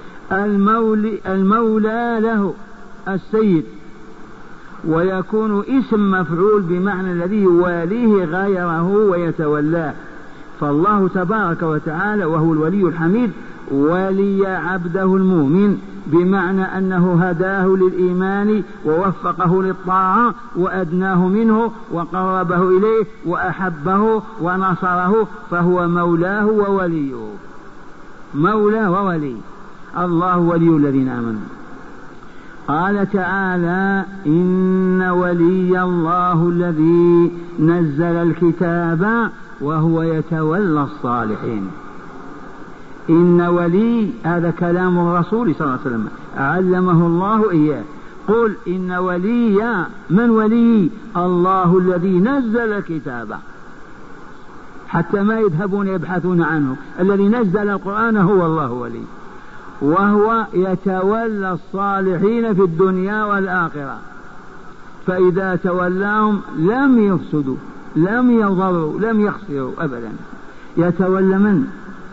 المولى له السيد، ويكون اسم مفعول بمعنى الذي يواليه غيره ويتولاه. فالله تبارك وتعالى وهو الولي الحميد ولي عبده المؤمن بمعنى أنه هداه للإيمان ووفقه للطاعة وأدناه منه وقربه إليه وأحبه ونصره، فهو مولاه ووليه، مولى وولي. الله ولي الذين آمنوا. قال تعالى إن ولي الله الذي نزل الكتاب وهو يتولى الصالحين. إن ولي هذا كلام الرسول صلى الله عليه وسلم علمه الله إياه. قل إن ولي، من ولي؟ الله الذي نزل الكتاب، حتى ما يذهبون يبحثون عنه. الذي نزل القرآن هو الله ولي، وهو يتولى الصالحين في الدنيا والآخرة. فإذا تولاهم لم يفسدوا، لم يضروا، لم يخسروا أبدا. يتولى من؟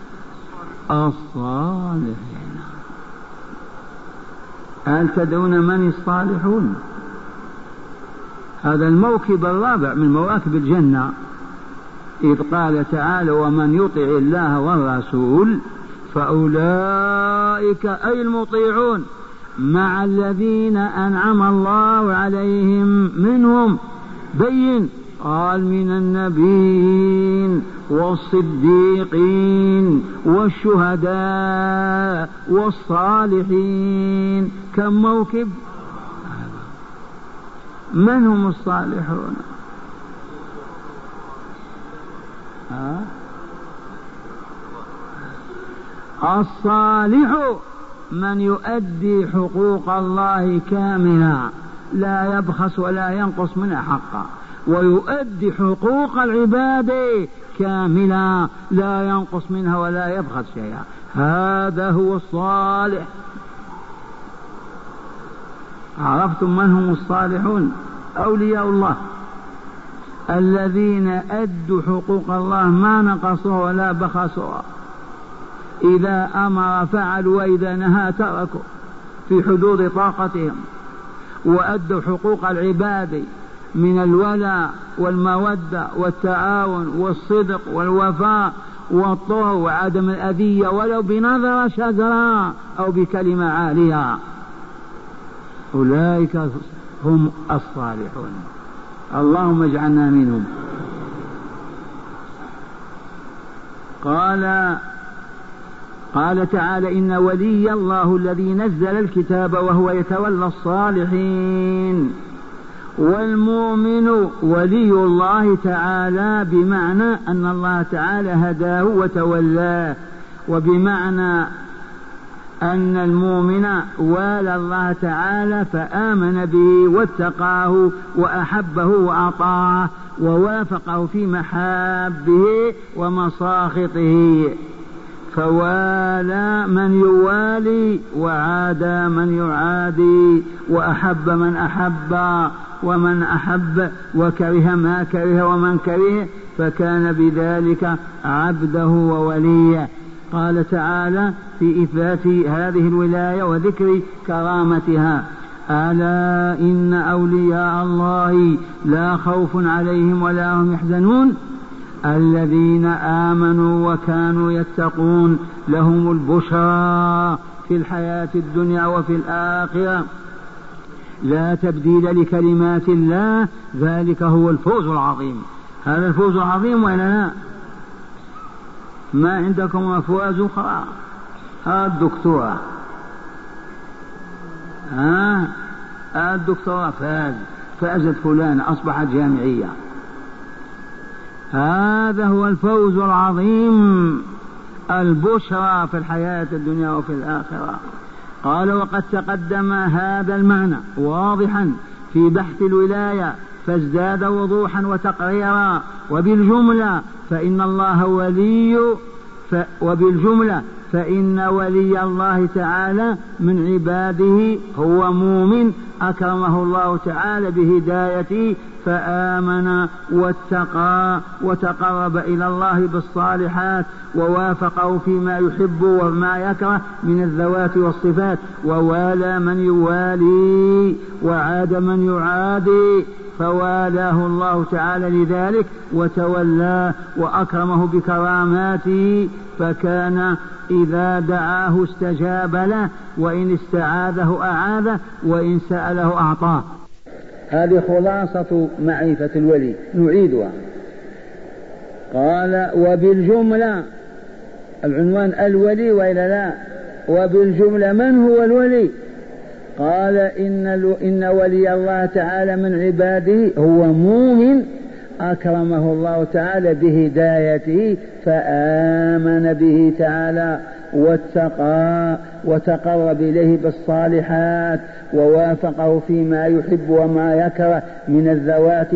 الصالحين. هل تدعون من الصالحون؟ هذا الموكب الرابع من مواكب الجنة، إذ قال تعالى ومن يطع الله والرسول فأولئك أي المطيعون مع الذين أنعم الله عليهم منهم. بين قال من النبيين والصديقين والشهداء والصالحين. كم موكب؟ من هم الصالحون؟ الصالح من يؤدي حقوق الله كاملة لا يبخس ولا ينقص منها حقا، ويؤدي حقوق العباد كاملة لا ينقص منها ولا يبخس شيئا. هذا هو الصالح. عرفتم من هم الصالحون؟ أولياء الله الذين أدوا حقوق الله ما نقصوها ولا بخسوها، إذا أمر فعلوا وإذا نهى تركوا في حدود طاقتهم، وأدوا حقوق العباد من الولاء والمودة والتعاون والصدق والوفاء والطهر وعدم الأذية ولو بنظرة شجرة أو بكلمة عالية. أولئك هم الصالحون، اللهم اجعلنا منهم. قال تعالى إن ولي الله الذي نزل الكتاب وهو يتولى الصالحين. والمؤمن ولي الله تعالى بمعنى أن الله تعالى هداه وتولاه، وبمعنى أن المؤمن والى الله تعالى فآمن به واتقاه وأحبه وأطاعه ووافقه في محابه ومساخطه، فوالى من يوالي وعادى من يعادي وأحب من أحب ومن أحب وكره ما كره ومن كره، فكان بذلك عبده ووليه. قال تعالى في إثبات هذه الولاية وذكر كرامتها ألا إن أولياء الله لا خوف عليهم ولا هم يحزنون الذين آمنوا وكانوا يتقون لهم البشرى في الحياة الدنيا وفي الآخرة لا تبديل لكلمات الله ذلك هو الفوز العظيم. هذا الفوز العظيم ولا لا؟ ما عندكم أفواز أخرى؟ الدكتورة الدكتورة فازت فلانة أصبحت جامعية. هذا هو الفوز العظيم، البشرى في الحياة الدنيا وفي الآخرة. قال وقد تقدم هذا المعنى واضحا في بحث الولاية فازداد وضوحا وتقريرا. وبالجملة فإن ولي الله تعالى من عباده هو مؤمن أكرمه الله تعالى بهدايته فآمن واتقى وتقرب إلى الله بالصالحات ووافقه فيما يحب وما يكره من الذوات والصفات، ووالى من يوالي وعاد من يعادي، فوالاه الله تعالى لذلك وتولاه وأكرمه بكراماته، فكان إذا دعاه استجاب له، وإن استعاذه أعاذه، وإن سأله أعطاه. هذه خلاصة معرفة الولي، نعيدها. قال وبالجملة، العنوان الولي وإلا لا؟ وبالجملة من هو الولي؟ قال إن ولي الله تعالى من عباده هو مؤمن أكرمه الله تعالى بهدايته فآمن به تعالى واتقى وتقرب إليه بالصالحات ووافقه فيما يحب وما يكره من الذوات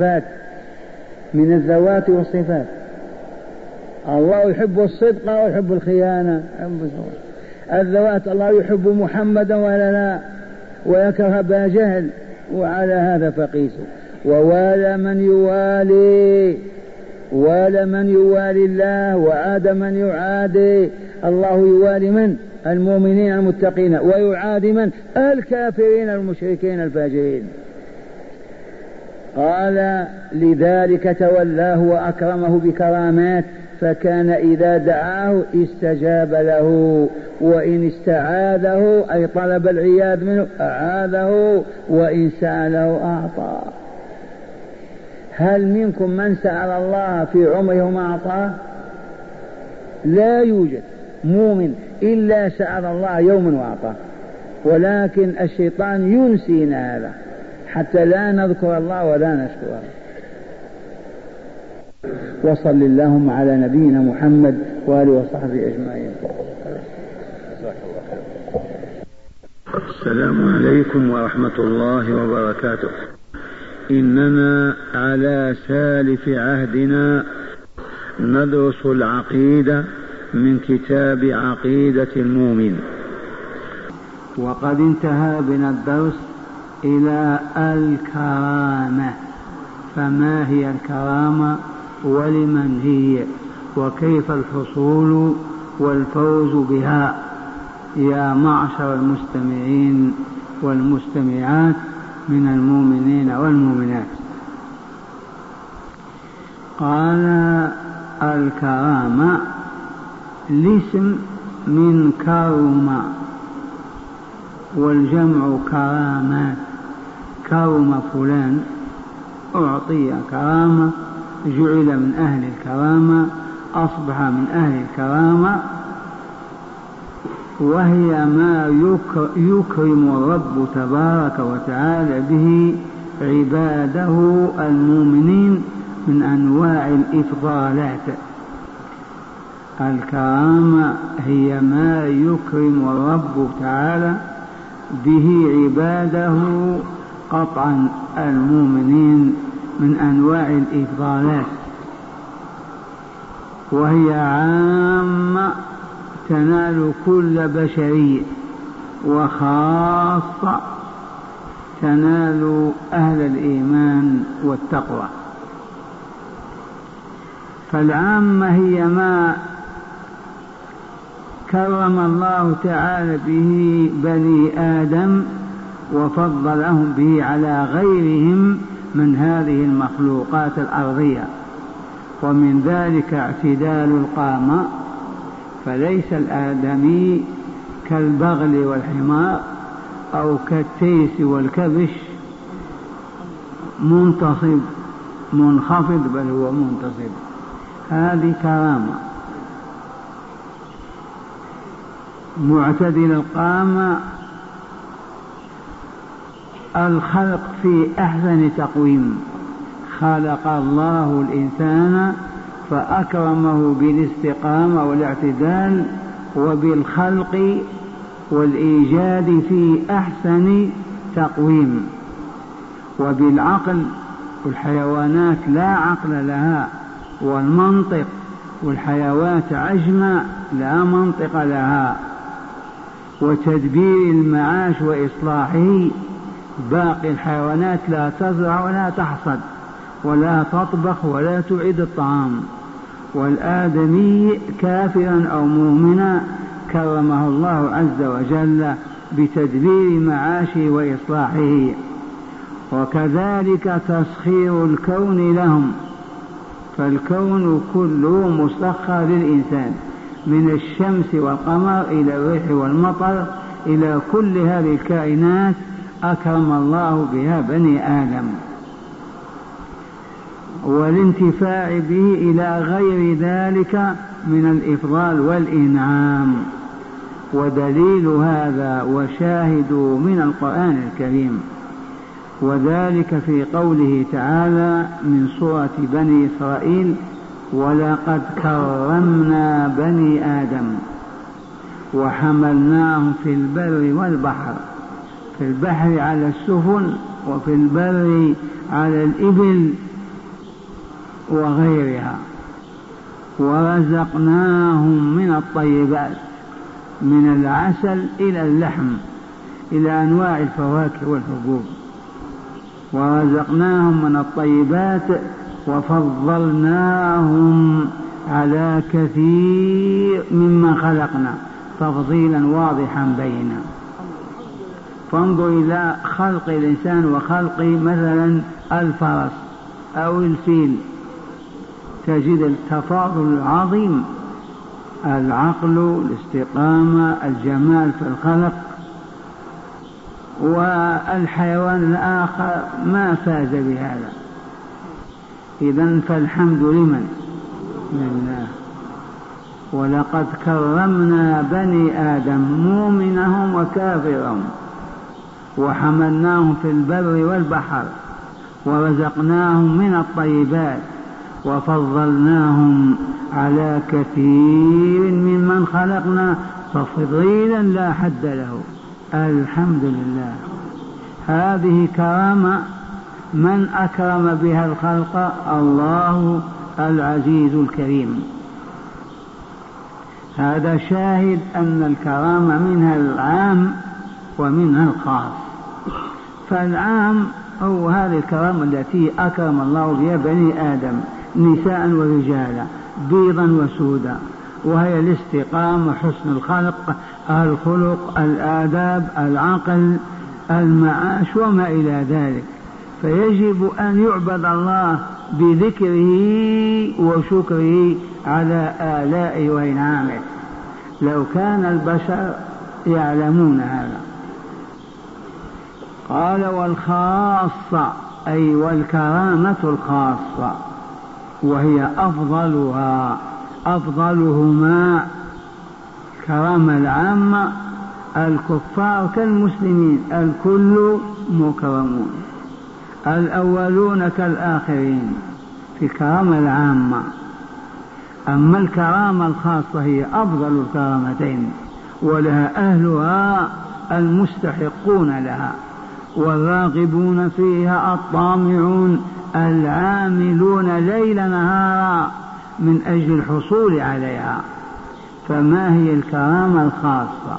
والصفات. الله يحب الصدق ويحب الخيانة. الذوات الله يحب محمدا ولا لا، ويكره أبا جهل، وعلى هذا فقيسه. ووالى من يوالي ولمن يوالي الله وعاد من يعادي الله. يوالي من؟ المؤمنين المتقين، ويعادي من؟ الكافرين المشركين الفاجرين. قال لذلك تولاه وأكرمه بكرامات، فكان إذا دعاه استجاب له، وإن استعاذه أي طلب العياذ منه أعاذه، وإن سأله أعطاه. هل منكم من سأل الله في عمره وما أعطاه؟ لا يوجد مؤمن إلا سأل الله يوما وأعطاه، ولكن الشيطان ينسينا هذا حتى لا نذكر الله ولا نشكره. وصل اللهم على نبينا محمد وآله وصحبه أجمعين. السلام عليكم ورحمة الله وبركاته. إننا على سالف عهدنا ندرس العقيدة من كتاب عقيدة المؤمن. وقد انتهى بنا الدرس إلى الكرامة. فما هي الكرامة ولمن هي وكيف الحصول والفوز بها؟ يا معشر المستمعين والمستمعات من المؤمنين والمؤمنات، قال الكرامة الاسم من كرم، والجمع كرامات. كرم فلان، أعطي كرامة، جعل من أهل الكرامة، أصبح من أهل الكرامة، وهي ما يكرم الرب تبارك وتعالى به عباده المؤمنين من أنواع الإفضالات. الكرامة هي ما يكرم الرب تعالى به عباده قطعا المؤمنين من أنواع الإفضالات، وهي عامة تنال كل بشري، وخاصة تنال أهل الإيمان والتقوى. فالعامة هي ما كرم الله تعالى به بني آدم وفضلهم به على غيرهم من هذه المخلوقات الأرضية. ومن ذلك اعتدال القامة، فليس الآدمي كالبغل والحمار أو كالتيس والكبش منتصب منخفض، بل هو منتصب. هذه كرامة. معتدل القامة الخلق في أحسن تقويم. خلق الله الإنسان فأكرمه بالاستقامة والاعتدال وبالخلق والإيجاد في أحسن تقويم، وبالعقل. والحيوانات لا عقل لها، والمنطق، والحيوات عجمة لا منطق لها. وتدبير المعاش وإصلاحه. باقي الحيوانات لا تزرع ولا تحصد ولا تطبخ ولا تعيد الطعام. والآدمي كافرا أو مؤمنا كرمه الله عز وجل بتدبير معاشه وإصلاحه. وكذلك تسخير الكون لهم، فالكون كله مسخر للإنسان، من الشمس والقمر إلى الريح والمطر إلى كل هذه الكائنات أكرم الله بها بني آدم. والانتفاع به إلى غير ذلك من الإفضال والإنعام. ودليل هذا وشاهد من القرآن الكريم، وذلك في قوله تعالى من سورة بني إسرائيل: ولقد كرمنا بني آدم وحملناهم في البر والبحر. في البحر على السفن، وفي البر على الإبل وغيرها. ورزقناهم من الطيبات، من العسل إلى اللحم إلى أنواع الفواكه والحبوب. ورزقناهم من الطيبات وفضلناهم على كثير مما خلقنا تفضيلا واضحا بينا. فانظر إلى خلق الإنسان وخلق مثلا الفرس أو الفيل، تجد التفاضل العظيم، العقل، الاستقامة، الجمال في الخلق. والحيوان الآخر ما فاز بهذا. إذن فالحمد لمن؟ لله. ولقد كرمنا بني آدم مؤمنهم وكافرهم وحملناهم في البر والبحر ورزقناهم من الطيبات وفضلناهم على كثير ممن خلقنا تفضيلا لا حد له. الحمد لله. هذه كرامة من أكرم بها الخلق؟ الله العزيز الكريم. هذا شاهد أن الكرامة منها العام ومنها الخاص. فالعام هو هذه الكرامة التي أكرم الله بها بني آدم نساء ورجالا بيضا وسودا، وهي الاستقامة، حسن الخلق، الخلق، الآداب، العقل، المعاش وما إلى ذلك. فيجب أن يعبد الله بذكره وشكره على آلائه وإنعامه. لو كان البشر يعلمون هذا. قال والخاصة أي والكرامة الخاصة، وهي أفضلها، أفضلهما. كرامة العامة الكفار كالمسلمين الكل مكرمون، الأولون كالآخرين في الكرامة العامة. أما الكرامة الخاصة هي أفضل الكرامتين، ولها أهلها المستحقون لها والراغبون فيها الطامعون العاملون ليل نهارا من أجل الحصول عليها. فما هي الكرامة الخاصة؟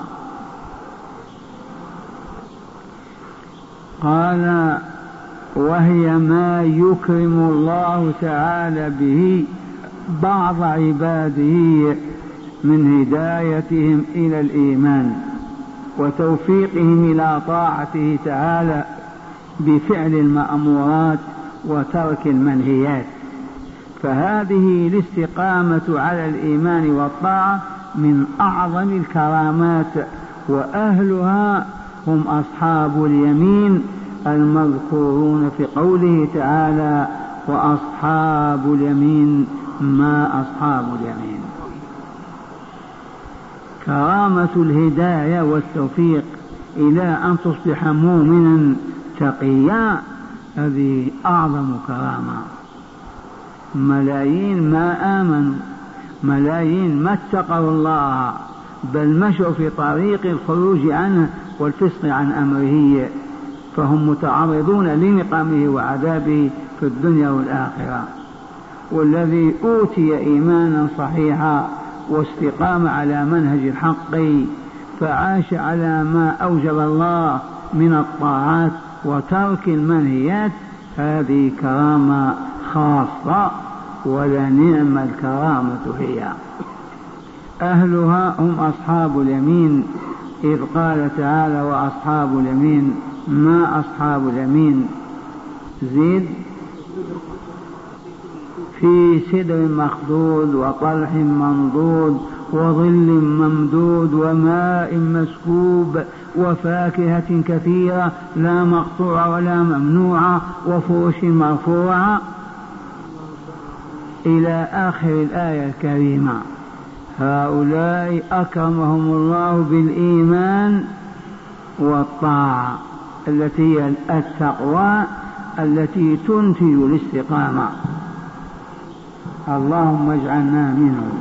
قال وهي ما يكرم الله تعالى به بعض عباده من هدايتهم إلى الإيمان وتوفيقهم إلى طاعته تعالى بفعل المأمورات وترك المنهيات. فهذه الاستقامة على الإيمان والطاعة من أعظم الكرامات، وأهلها هم أصحاب اليمين المذكورون في قوله تعالى وأصحاب اليمين ما أصحاب اليمين. كرامة الهداية والتوفيق إلى أن تصبح مؤمنا تقيا، هذه أعظم كرامة. ملايين ما آمنوا، ملايين ما اتقوا الله، بل مشوا في طريق الخروج عنه والفسق عن أمره، فهم متعرضون لنقمه وعذابه في الدنيا والآخرة. والذي أوتي إيمانا صحيحا واستقام على منهج الحق فعاش على ما أوجب الله من الطاعات وترك المنهيات، هذه كرامة خاصة، ولنعم الكرامة هي. أهلها هم أصحاب اليمين، إذ قال تعالى وأصحاب اليمين ما أصحاب اليمين. زيد في سدر مخضود وطلح منضود وظل ممدود وماء مسكوب وفاكهة كثيرة لا مقطوعة ولا ممنوعة وفرش مرفوعة إلى آخر الآية الكريمة. هؤلاء أكرمهم الله بالإيمان والطاعة التي هي التقوى التي تنتج الاستقامة. اللهم اجعلنا منهم.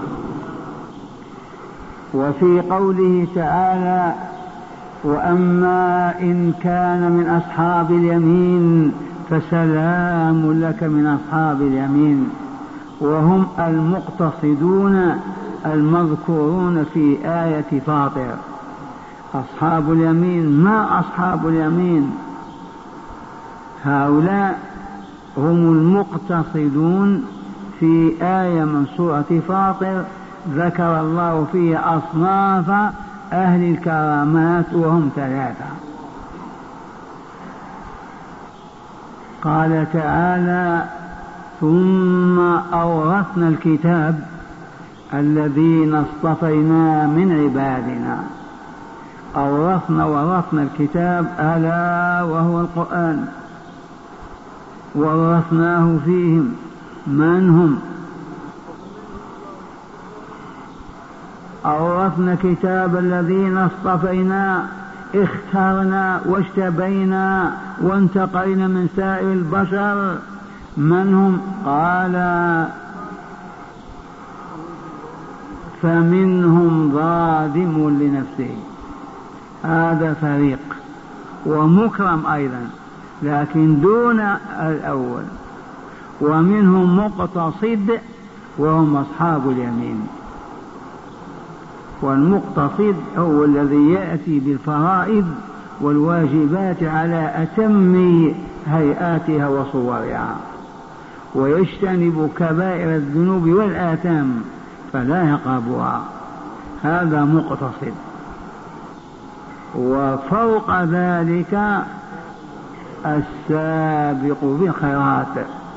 وفي قوله تعالى وأما إن كان من أصحاب اليمين فسلام لك من أصحاب اليمين، وهم المقتصدون المذكورون في آية فاطر. أصحاب اليمين ما أصحاب اليمين؟ هؤلاء هم المقتصدون. في آية من سورة فاطر ذكر الله فيها أصناف أهل الكرامات وهم 3. قال تعالى: ثم أورثنا الكتاب الذين اصطفينا من عبادنا. ورثنا الكتاب ألا وهو القرآن، ورثناه فيهم. من هم؟ أورثنا كتاب الذين اصطفينا، اخترنا واشتبينا وانتقينا من سائر البشر. من هم؟ قال: فمنهم ظالم لنفسه، هذا فريق ومكرم أيضا لكن دون الأول. ومنهم مقتصد وهم أصحاب اليمين. والمقتصد هو الذي يأتي بالفرائض والواجبات على أتم هيئاتها وصورها، ويجتنب كبائر الذنوب والآثام فلا يقربها، هذا مقتصد. وفوق ذلك السابق بالخيرات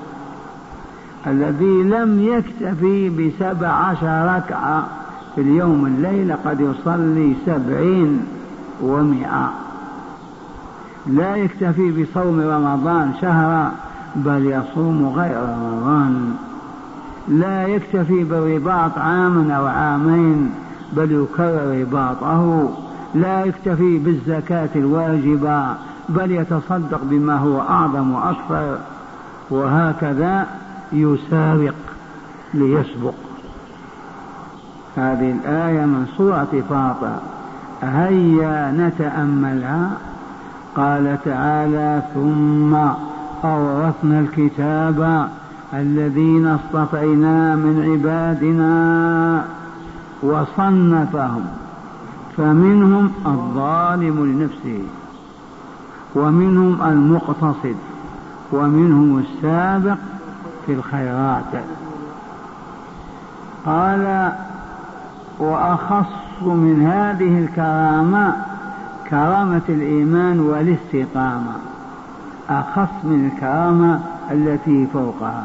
الذي لم يكتفي ب17 ركعة في اليوم الليلة، قد يصلي 70 و100. لا يكتفي بصوم رمضان شهرا بل يصوم غير رمضان. لا يكتفي بالرباط عاما أو عامين بل يكرر رباطه. لا يكتفي بالزكاة الواجبة بل يتصدق بما هو أعظم وأكثر. وهكذا يسابق ليسبق. هذه الآية من سورة فاطر، هيا نتأملها. قال تعالى: ثم أورثنا الكتاب الذين اصطفينا من عبادنا وصنفهم، فمنهم الظالم لنفسه، ومنهم المقتصد، ومنهم السابق في الخيرات. قال: وأخص من هذه الكرامة كرامة الإيمان والاستقامة، أخص من الكرامة التي فوقها،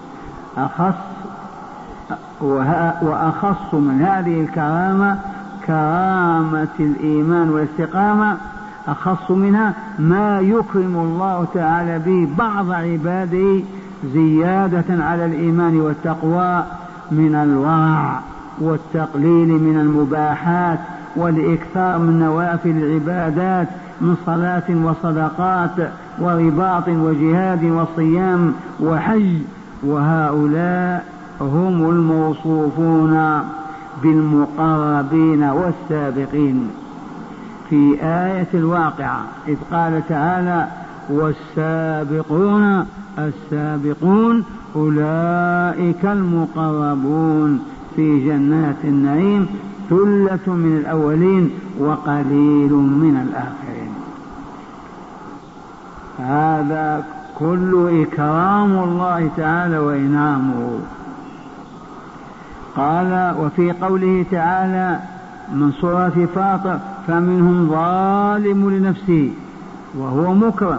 وأخص من هذه الكرامة كرامة الإيمان والاستقامة. أخص منها ما يكرم الله تعالى به بعض عباده زيادة على الإيمان والتقوى من الورع والتقليل من المباحات والإكثار من نوافل العبادات من صلاة وصدقات ورباط وجهاد وصيام وحج. وهؤلاء هم الموصوفون بالمقربين والسابقين. في آية الواقعة إذ قال تعالى: والسابقون السابقون أولئك المقربون في جنات النعيم ثلة من الأولين وقليل من الآخرين. هذا كل إكرام الله تعالى وإنعامه. قال: وفي قوله تعالى من سورة فاطر: فمنهم ظالم لنفسه وهو مكرم،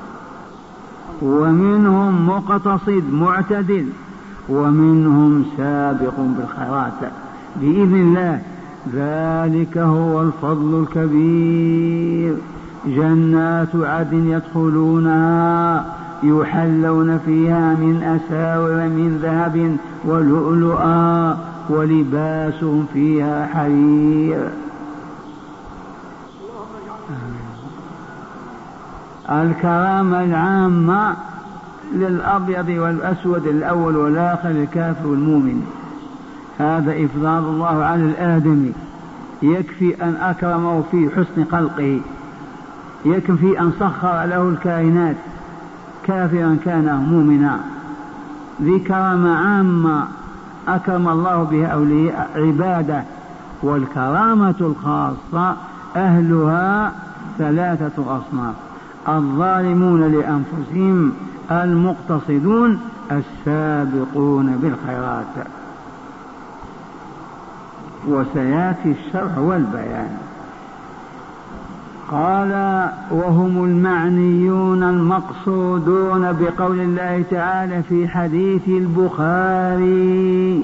ومنهم مقتصد معتدل، ومنهم سابق بالخيرات بإذن الله. ذلك هو الفضل الكبير. جنات عدن يدخلونها يحلون فيها من أساور من ذهب ولؤلؤا ولباسهم فيها حرير. الكرامة العامة للأبيض والأسود، الأول والآخر، الكافر والمؤمن. هذا إفضال الله على الآدمي. يكفي أن أكرمه في حسن خلقه، يكفي أن سخر له الكائنات كافرا كان أو مؤمنا. ذي كرامة عامة أكرم الله بها أولياء عباده. والكرامة الخاصة أهلها 3 أصناف: الظالمون لأنفسهم المقتصدون السابقون بالخيرات. وسيأتي الشرح والبيان. قال وهم المعنيون المقصودون بقول الله تعالى في حديث البخاري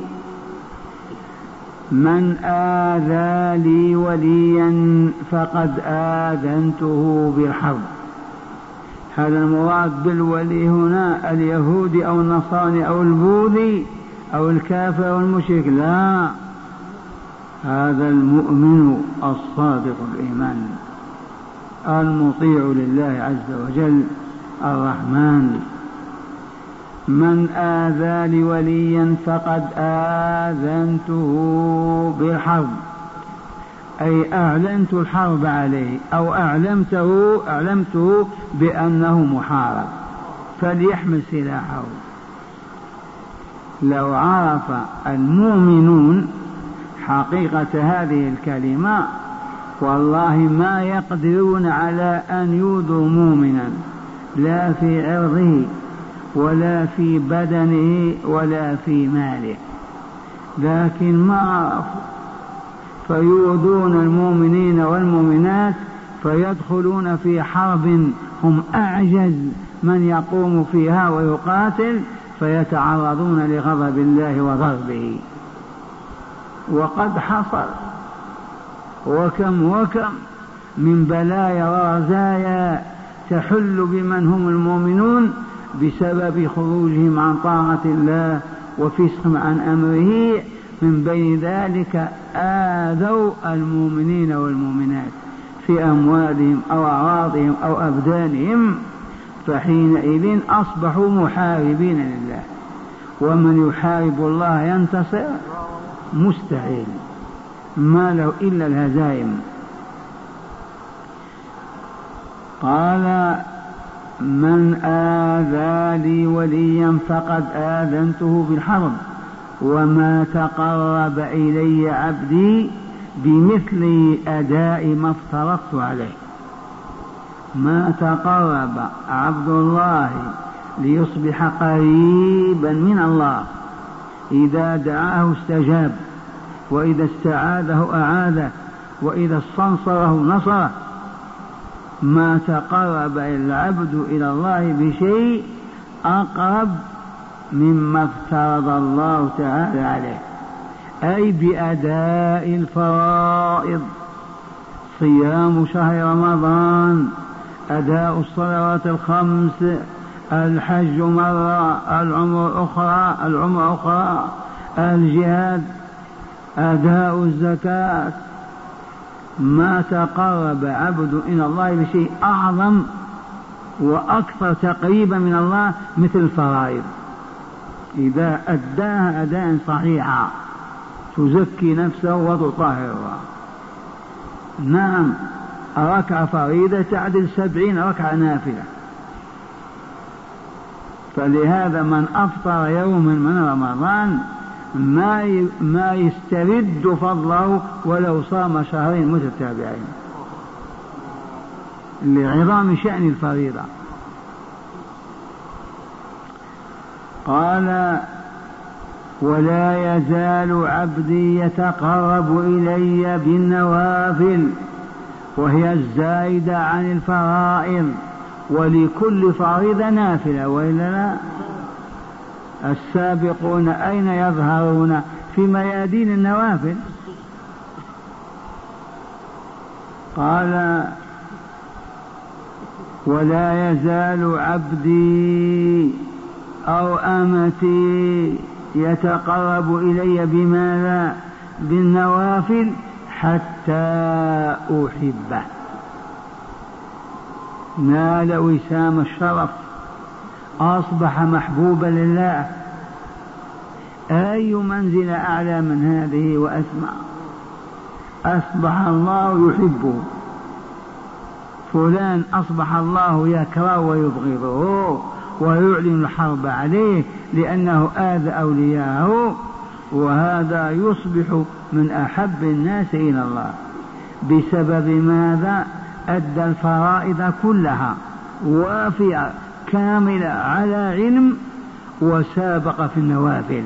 من آذى لي وليا فقد آذنته بالحرب. هذا المراد بالولي هنا اليهودي أو النصراني أو البوذي أو الكافر أو المشرك، لا، هذا المؤمن الصادق الإيمان المطيع لله عز وجل الرحمن. من آذى لي وليا فقد آذنته بالحرب، أي أعلنت الحرب عليه أو أعلمته بأنه محارب فليحمل سلاحه. لو عرف المؤمنون حقيقة هذه الكلمة والله ما يقدرون على أن يؤذوا مؤمنا لا في عرضه ولا في بدنه ولا في ماله، لكن ما عرفوا فيؤذون المؤمنين والمؤمنات فيدخلون في حرب هم أعجز من يقوم فيها ويقاتل، فيتعرضون لغضب الله وضربه. وقد حصل وكم من بلايا ورزايا تحل بمن هم المؤمنون بسبب خروجهم عن طاعة الله وفسقهم عن أمره. من بين ذلك آذوا المؤمنين والمؤمنات في أموالهم أو أعراضهم أو أبدانهم، فحينئذ أصبحوا محاربين لله. ومن يحارب الله ينتصر؟ مستحيل، ما له إلا الهزائم. قال من آذى لي وليا فقد آذنته بالحرب وما تقرب إلي عبدي بمثل أداء ما افترضت عليه. ما تقرب عبد الله ليصبح قريبا من الله، إذا دعاه استجاب، وإذا استعاذه أعاذه، وإذا استنصره نصره. ما تقرب العبد إلى الله بشيء أقرب مما افترض الله تعالى عليه، أي بأداء الفرائض، صيام شهر رمضان، أداء الصلوات الخمس، الحج مرة، العمر أخرى، الجهاد، أداء الزكاة. ما تقرب عبد إلى الله بشيء أعظم وأكثر تقريبا من الله مثل الفرائض، إذا أداها أداء صحيحا تزكي نفسه وتطهرها. نعم، ركعة فريضة تعدل 70 ركعة نافلة. فلهذا من أفطر يوما من رمضان ما يسترد فضله ولو صام شهرين متتابعين لعظام شأن الفريضة. قال ولا يزال عبدي يتقرب إلي بالنوافل، وهي الزائدة عن الفرائض، ولكل فريضة نافلة، وإلا لا؟ السابقون أين يظهرون؟ في ميادين النوافل. قال ولا يزال عبدي أو أمتي يتقرب إلي بماذا؟ بالنوافل حتى أحبه. نال وسام الشرف، أصبح محبوبا لله. أي منزل أعلى من هذه وأسمع؟ أصبح الله يحبه. فلان أصبح الله يكره ويبغضه ويعلن الحرب عليه لأنه آذى أولياءه، وهذا يصبح من أحب الناس إلى الله بسبب ماذا؟ أدى الفرائض كلها وفي كاملة على علم وسابق في النوافل.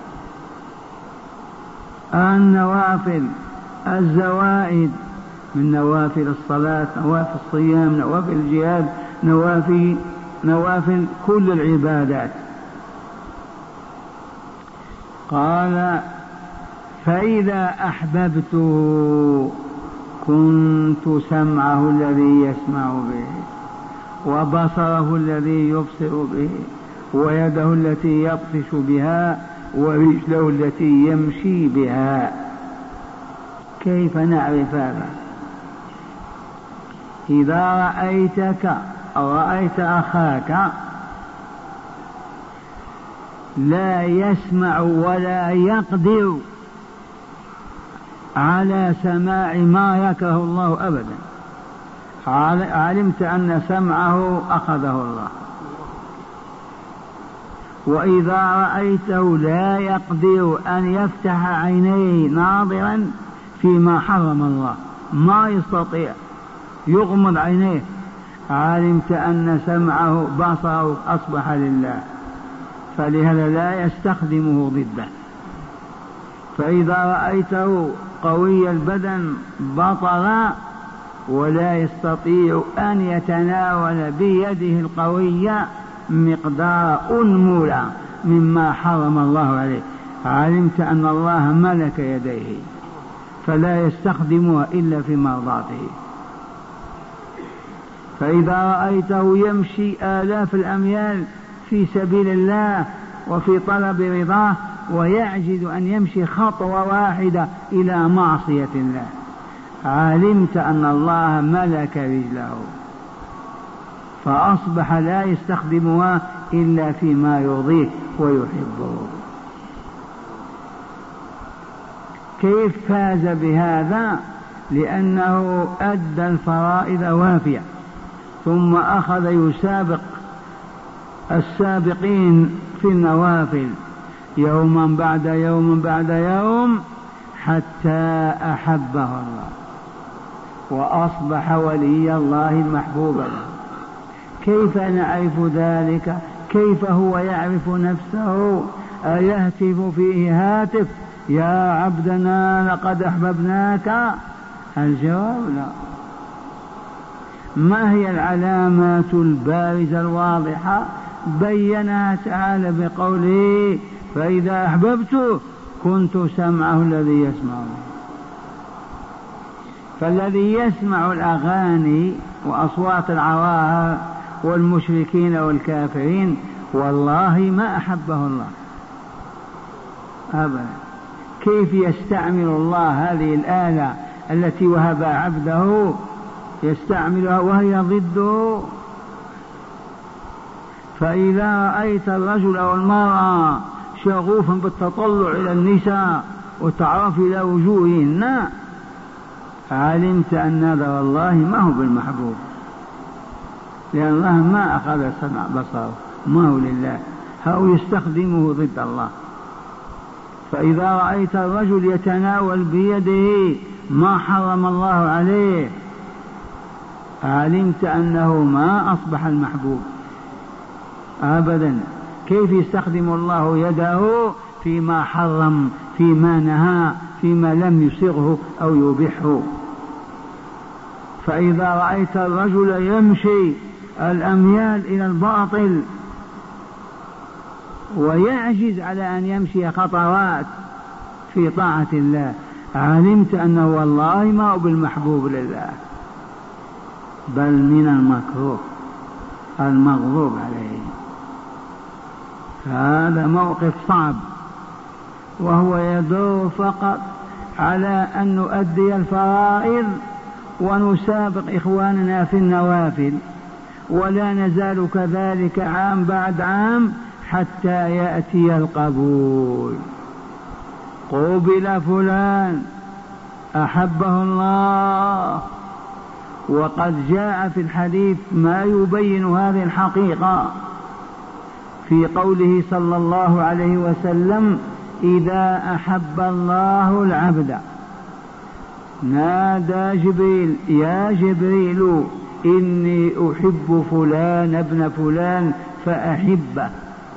النوافل الزوائد من نوافل الصلاة، نوافل الصيام، نوافل الجهاد، نوافل كل العبادات. قال فإذا أحببته كنت سمعه الذي يسمع به وبصره الذي يبصر به ويده التي يبطش بها ورجله التي يمشي بها. كيف نعرف هذا؟ إذا رأيتك أو رأيت أخاك لا يسمع ولا يقدر على سماع ما يكره الله أبدا، علمت أن سمعه أخذه الله. وإذا رأيته لا يقدر أن يفتح عينيه ناظرا فيما حرم الله، ما يستطيع، يغمض عينيه، علمت أن سمعه بصره أصبح لله، فلهذا لا يستخدمه ضده. فإذا رأيته قوي البدن بطل ولا يستطيع أن يتناول بيده القوية مقدار أنملة مما حرم الله عليه، علمت أن الله ملك يديه فلا يستخدمها إلا في مرضاته. فإذا رأيته يمشي آلاف الأميال في سبيل الله وفي طلب رضاه ويعجز أن يمشي خطوة واحدة إلى معصية الله، علمت أن الله ملك رجله فأصبح لا يستخدمها إلا فيما يرضيه ويحبه. كيف فاز بهذا؟ لأنه أدى الفرائض وافية ثم أخذ يسابق السابقين في النوافل يوما بعد يوم بعد يوم حتى أحبه الله وأصبح ولي الله المحبوب له. كيف نعرف ذلك؟ كيف هو يعرف نفسه؟ أيهتف فيه هاتف يا عبدنا لقد أحببناك؟ الجواب لا. ما هي العلامات البارزة الواضحة؟ بينها تعالى بقوله فإذا أحببت كنت سمعه الذي يسمع. فالذي يسمع الأغاني وأصوات العواهر والمشركين والكافرين والله ما أحبه الله أبدا. كيف يستعمل الله هذه الآلة التي وهب عبده يستعملها وهي ضده؟ فإذا رأيت الرجل أو المرأة شغوفا بالتطلع إلى النساء وتعرف إلى وجوههن علمت أن هذا والله ما هو بالمحبوب، لأن الله ما أخذ سمع بصره، ما هو لله، هو يستخدمه ضد الله. فإذا رأيت الرجل يتناول بيده ما حرم الله عليه علمت أنه ما أصبح المحبوب أبدا. كيف يستخدم الله يده فيما حرم، فيما نهى، فيما لم يصغه أو يبحه؟ فإذا رأيت الرجل يمشي الأميال إلى الباطل ويعجز على أن يمشي خطوات في طاعة الله علمت أنه والله ما هو بالمحبوب لله بل من المكروه المغضوب عليه. هذا موقف صعب، وهو يدور فقط على أن نؤدي الفرائض ونسابق إخواننا في النوافل، ولا نزال كذلك عام بعد عام حتى يأتي القبول. قبل فلان أحبه الله، وقد جاء في الحديث ما يبين هذه الحقيقة في قوله صلى الله عليه وسلم إذا أحب الله العبد نادى جبريل يا جبريل إني أحب فلان ابن فلان فأحبه،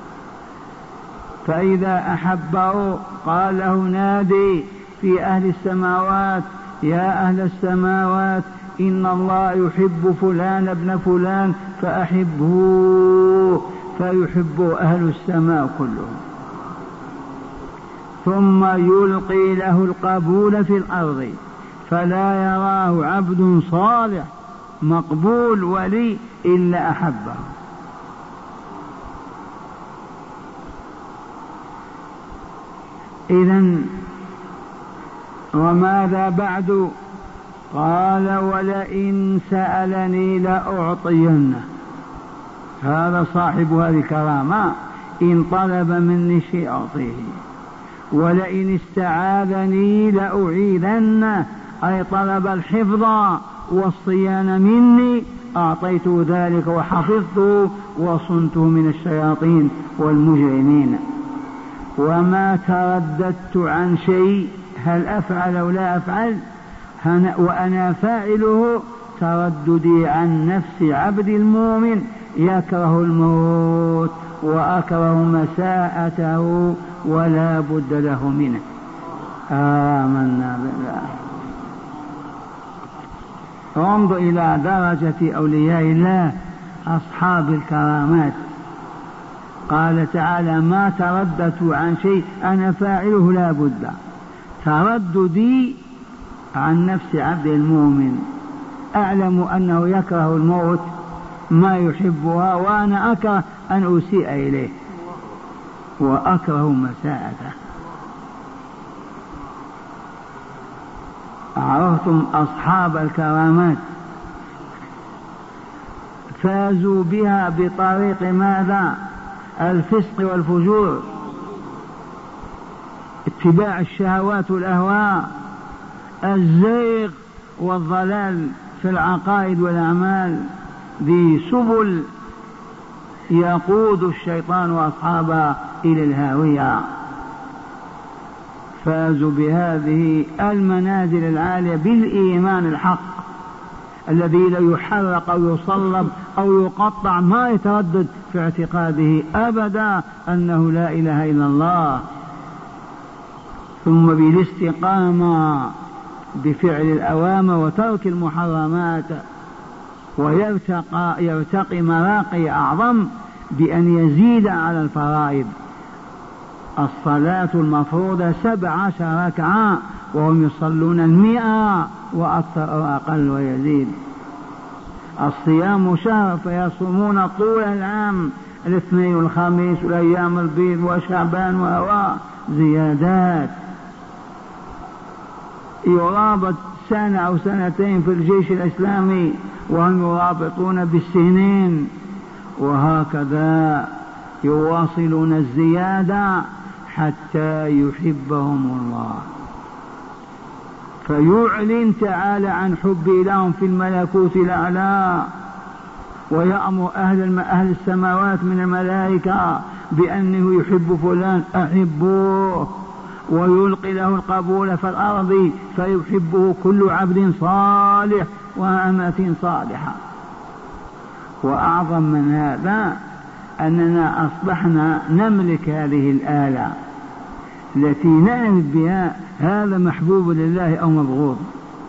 فإذا أحبه قال له نادي في أهل السماوات: يا أهل السماوات إن الله يحب فلان ابن فلان فأحبوه، فيحب أهل السماء كلهم. ثم يلقي له القبول في الأرض، فلا يراه عبد صالح مقبول ولي إلا أحبه. إذن وماذا بعد؟ قال: ولئن سألني لأعطينه. هذا صاحب هذه الكرامة، إن طلب مني شيء أعطيه. ولئن استعاذني لأعيذنه، أي طلب الحفظ والصيانة مني أعطيته ذلك وحفظته وصنته من الشياطين والمجرمين. وما ترددت عن شيء، هل أفعل أو لا أفعل وأنا فاعله، ترددي عن نفس عبد المؤمن يكره الموت وأكره مساءته ولا بد له منه. آمنا بالله. انظر إلى درجة أولياء الله أصحاب الكرامات. قال تعالى: ما ترددت عن شيء أنا فاعله لا بد. ترددي عن نفس عبد المؤمن، أعلم أنه يكره الموت ما يحبها، وأنا أكره أن أسيء إليه وأكره مساءته. عرفتم أصحاب الكرامات فازوا بها بطريق ماذا؟ الفسق والفجور، اتباع الشهوات والأهواء، الزيغ والضلال في العقائد والأعمال، بسبل يقود الشيطان وأصحابه إلى الهاوية. فازوا بهذه المنازل العالية بالإيمان الحق الذي لا يحرق أو يصلب أو يقطع، ما يتردد في اعتقاده أبدا أنه لا إله إلا الله. ثم بالاستقامة بفعل الأوامر وترك المحرمات، ويرتقي مراقي أعظم بأن يزيد على الفرائض. الصلاة المفروضة 17 ركعة وهم يصلون 100 وأكثر وأقل ويزيد. الصيام شهر فيصومون طول العام، الاثنين والخميس والأيام البيض وشعبان وهواء زيادات. يرابط سنة أو سنتين في الجيش الإسلامي وهم يرابطون بالسنين، وهكذا يواصلون الزيادة حتى يحبهم الله. فيعلن تعالى عن حبه لهم في الملكوت الأعلى، ويأمر أهل السماوات من الملائكة بأنه يحب فلان أحبوه، ويلقي له القبول في الأرض فيحبه كل عبد صالح وأمة صالحة. وأعظم من هذا أننا أصبحنا نملك هذه الآلة التي نعرف بها هذا محبوب لله أو مبغوض.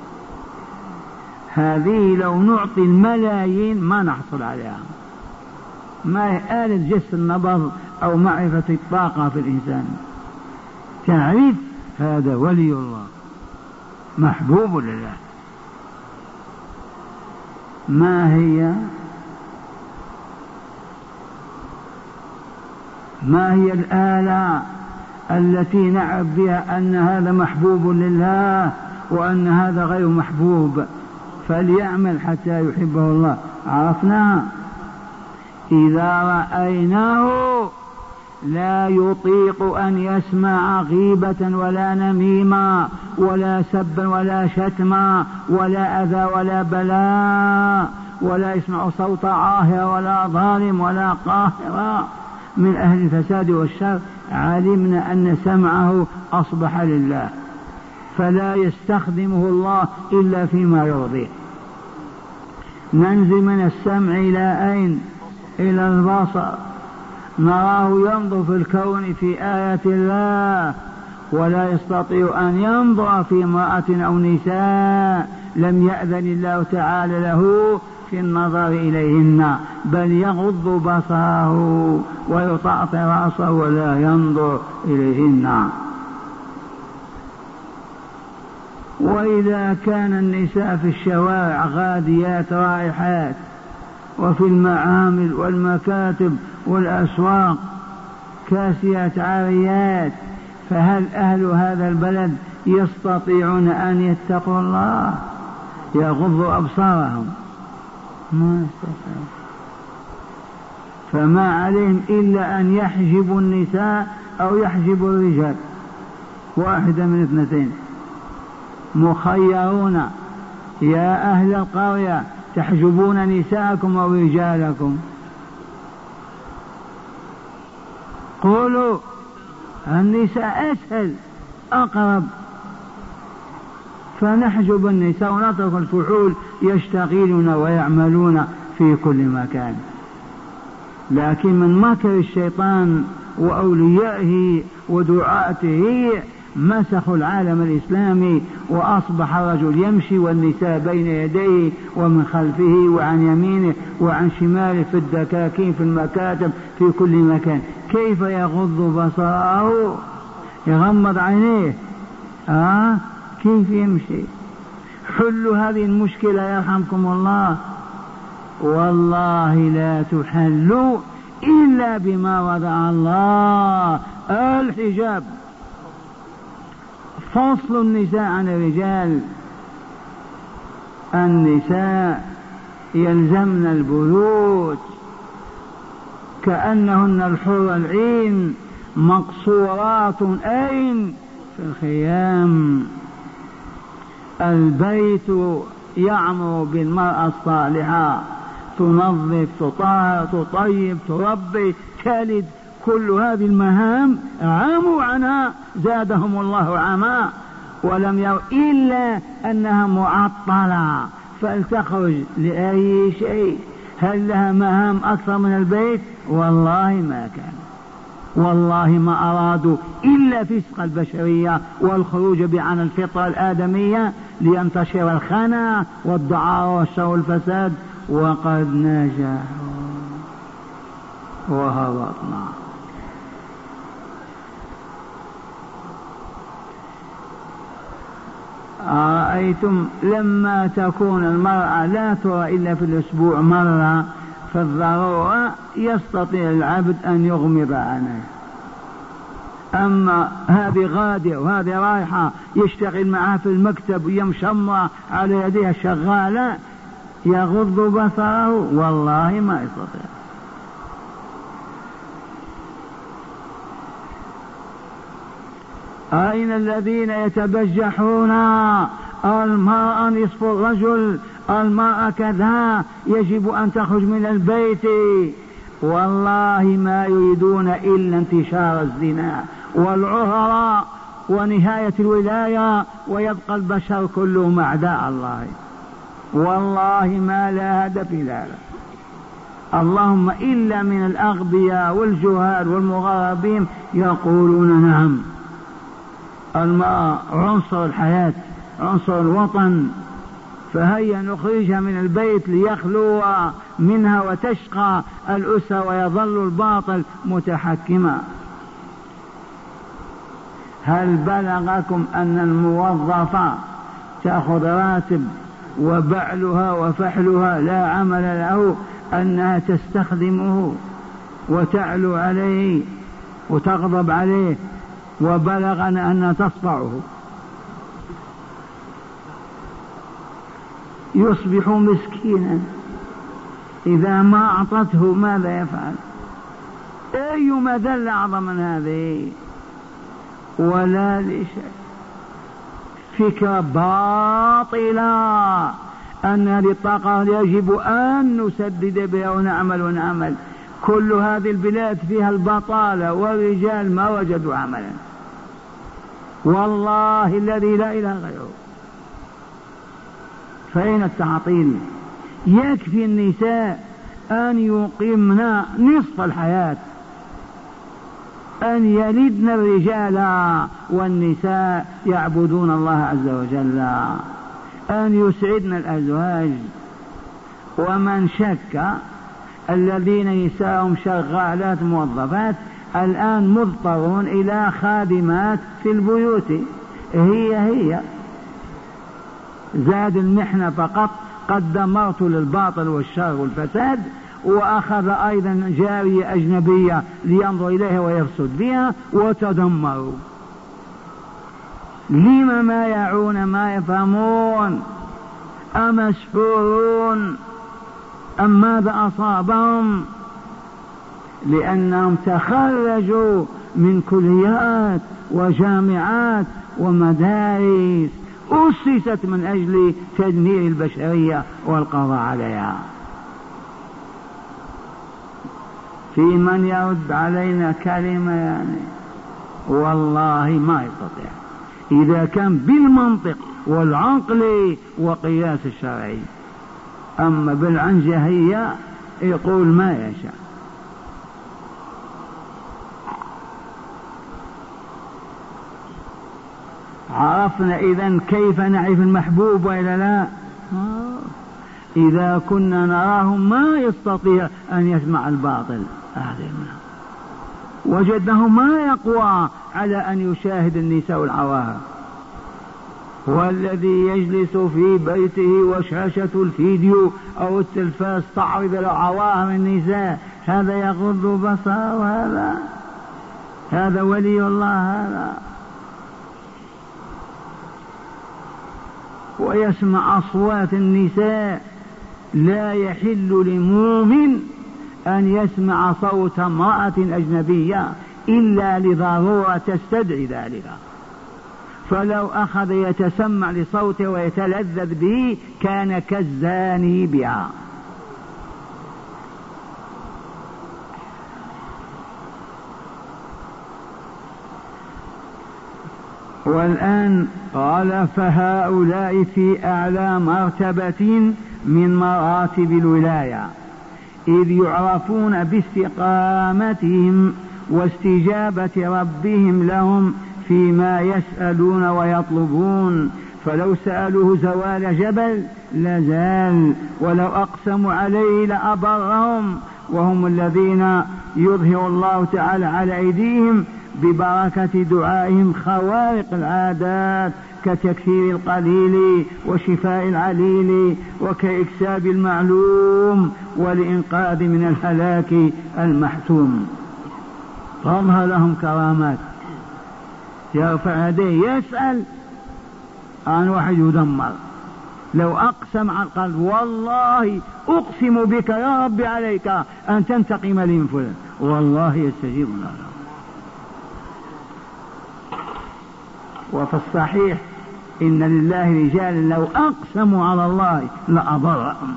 هذه لو نعطي الملايين ما نحصل عليها، ما هي آلة جس النبض أو معرفة الطاقة في الإنسان. تعريف هذا ولي الله محبوب لله. ما هي الآلة التي نعرف بها أن هذا محبوب لله وأن هذا غير محبوب، فليعمل حتى يحبه الله؟ عرفنا إذا رأيناه لا يطيق أن يسمع غيبة ولا نميمة ولا سبا ولا شتما ولا أذى ولا بلاء، ولا يسمع صوت عاهر ولا ظالم ولا قاهر من أهل الفساد والشر، علمنا أن سمعه أصبح لله، فلا يستخدمه الله إلا فيما يرضيه. ننزل من السمع إلى أين؟ إلى البصر، نراه ينظر في الكون في آية الله، ولا يستطيع أن ينظر في امرأة أو نساء لم يأذن الله تعالى له في النظر إليهن، بل يغض بصره ويطأطئ رأسه ولا ينظر إليهن. وإذا كان النساء في الشوارع غاديات رائحات، وفي المعامل والمكاتب والأسواق كاسيات عاريات، فهل أهل هذا البلد يستطيعون أن يتقوا الله يغضوا أبصارهم؟ ما يستطيعون. فما عليهم إلا أن يحجبوا النساء أو يحجبوا الرجال، واحدة من اثنتين، مخيرون. يا أهل القرية تحجبون نساءكم أو رجالكم؟ قولوا النساء أسهل أقرب، فنحجب النساء ونترك الفحول يشتغلون ويعملون في كل مكان. لكن من مكر الشيطان وأوليائه ودعاته مسخوا العالم الإسلامي، وأصبح الرجل يمشي والنساء بين يديه ومن خلفه وعن يمينه وعن شماله، في الدكاكين في المكاتب في كل مكان. كيف يغض بصره؟ يغمض عينيه، كيف يمشي؟ حلوا هذه المشكلة يرحمكم الله. والله لا تحل إلا بما وضع الله، الحجاب، فصل النساء عن الرجال. النساء يلزمن البيوت كأنهن الحور العين، مقصورات أين؟ في الخيام. البيت يعمر بالمرأة الصالحة، تنظف، تطهر، تطيب، تربي، تلد، كل هذه المهام عموا عنها زادهم الله عما، ولم يروا إلا أنها معطلة، فلتخرج لأي شيء. هل لها مهام أكثر من البيت؟ والله ما كان، والله ما أرادوا إلا فسق البشرية والخروج عن الفطرة الآدمية لينتشر الخنا والدعارة والشر والفساد، وقد نجحوا وهبطنا. أرأيتم لما تكون المرأة لا ترى إلا في الأسبوع مرة في الضرورة يستطيع العبد أن يغمض عنها، أما هذه غادية وهذه رايحة يشتغل معها في المكتب ويمشمرة على يديها شغالة يغض بصره؟ والله ما يستطيع. أين الذين يتبجحون المرأة نصف الرجل، المرأة كذا، يجب أن تخرج من البيت؟ والله ما يريدون إلا انتشار الزنا والعهرة ونهاية الولاية، ويبقى البشر كلهم أعداء الله. والله ما لا هدف لهذا، اللهم إلا من الأغبياء والجهال والمغربين يقولون نعم المرأة عنصر الحياة، عنصر الوطن، فهيا نخرجها من البيت ليخلو منها وتشقى الأسرة ويظل الباطل متحكما. هل بلغكم أن الموظفة تأخذ راتب وبعلها وفحلها لا عمل له أنها تستخدمه وتعلو عليه وتغضب عليه، وبلغنا أنها تصفعه، يصبح مسكينا إذا ما أعطته ماذا يفعل؟ أي مذلة أعظم من هذه؟ ولا لشيء. فكرة باطلة أن هذه الطاقة يجب أن نسدد بها ونعمل. كل هذه البلاد فيها البطالة والرجال ما وجدوا عملا، والله الذي لا إله غيره. فأين التعطيل؟ يكفي النساء أن يقيمن نصف الحياة، أن يلدن الرجال والنساء يعبدون الله عز وجل، أن يسعدن الأزواج. ومن شك الذين نساءهم شغالات موظفات الآن مضطرون إلى خادمات في البيوت، هي زاد المحنة فقط، قد دمرت للباطل والشر والفساد، وأخذ أيضا جارية أجنبية لينظر إليها ويرصد بها وتدمروا. لما ما يعون ما يفهمون؟ أمسحورون أم ماذا أصابهم؟ لأنهم تخرجوا من كليات وجامعات ومدارس أسست من أجل تدمير البشرية والقضاء عليها. في من يرد علينا كلمة يعني والله ما يستطيع، إذا كان بالمنطق والعقل وقياس الشرعي. أما بالعنجهية يقول ما يشاء. عرفنا إذن كيف نعرف المحبوب وإلا لا؟ إذا كنا نراه ما يستطيع أن يسمع الباطل وجدناه ما يقوى على أن يشاهد النساء والعواهر. والذي يجلس في بيته وشاشة الفيديو أو التلفاز تعرض له عواهر النساء، هذا يغض بصره؟ هذا ولي الله؟ هذا ويسمع أصوات النساء. لا يحل لمؤمن أن يسمع صوت امرأة أجنبية إلا لضرورة تستدعي ذلك، فلو أخذ يتسمع لصوته ويتلذذ به كان كالزاني بها. والآن قال فهؤلاء في أعلى مرتبة من مراتب الولاية، إذ يعرفون باستقامتهم واستجابة ربهم لهم فيما يسألون ويطلبون. فلو سألوه زوال جبل لزال، ولو أقسموا عليه لأبرهم، وهم الذين يظهر الله تعالى على أيديهم ببركة دعائهم خوارق العادات كتكثير القليل وشفاء العليل وكإكساب المعلوم والإنقاذ من الهلاك المحتوم. تظهر لهم كرامات، يرفع يديه يسأل عن واحد يدمر. لو أقسم عن قلب والله أقسم بك يا رب عليك أن تنتقم لي من فلان، والله يستجيب له. وفي الصحيح إن لله رجال لو أقسموا على الله لأبرهم.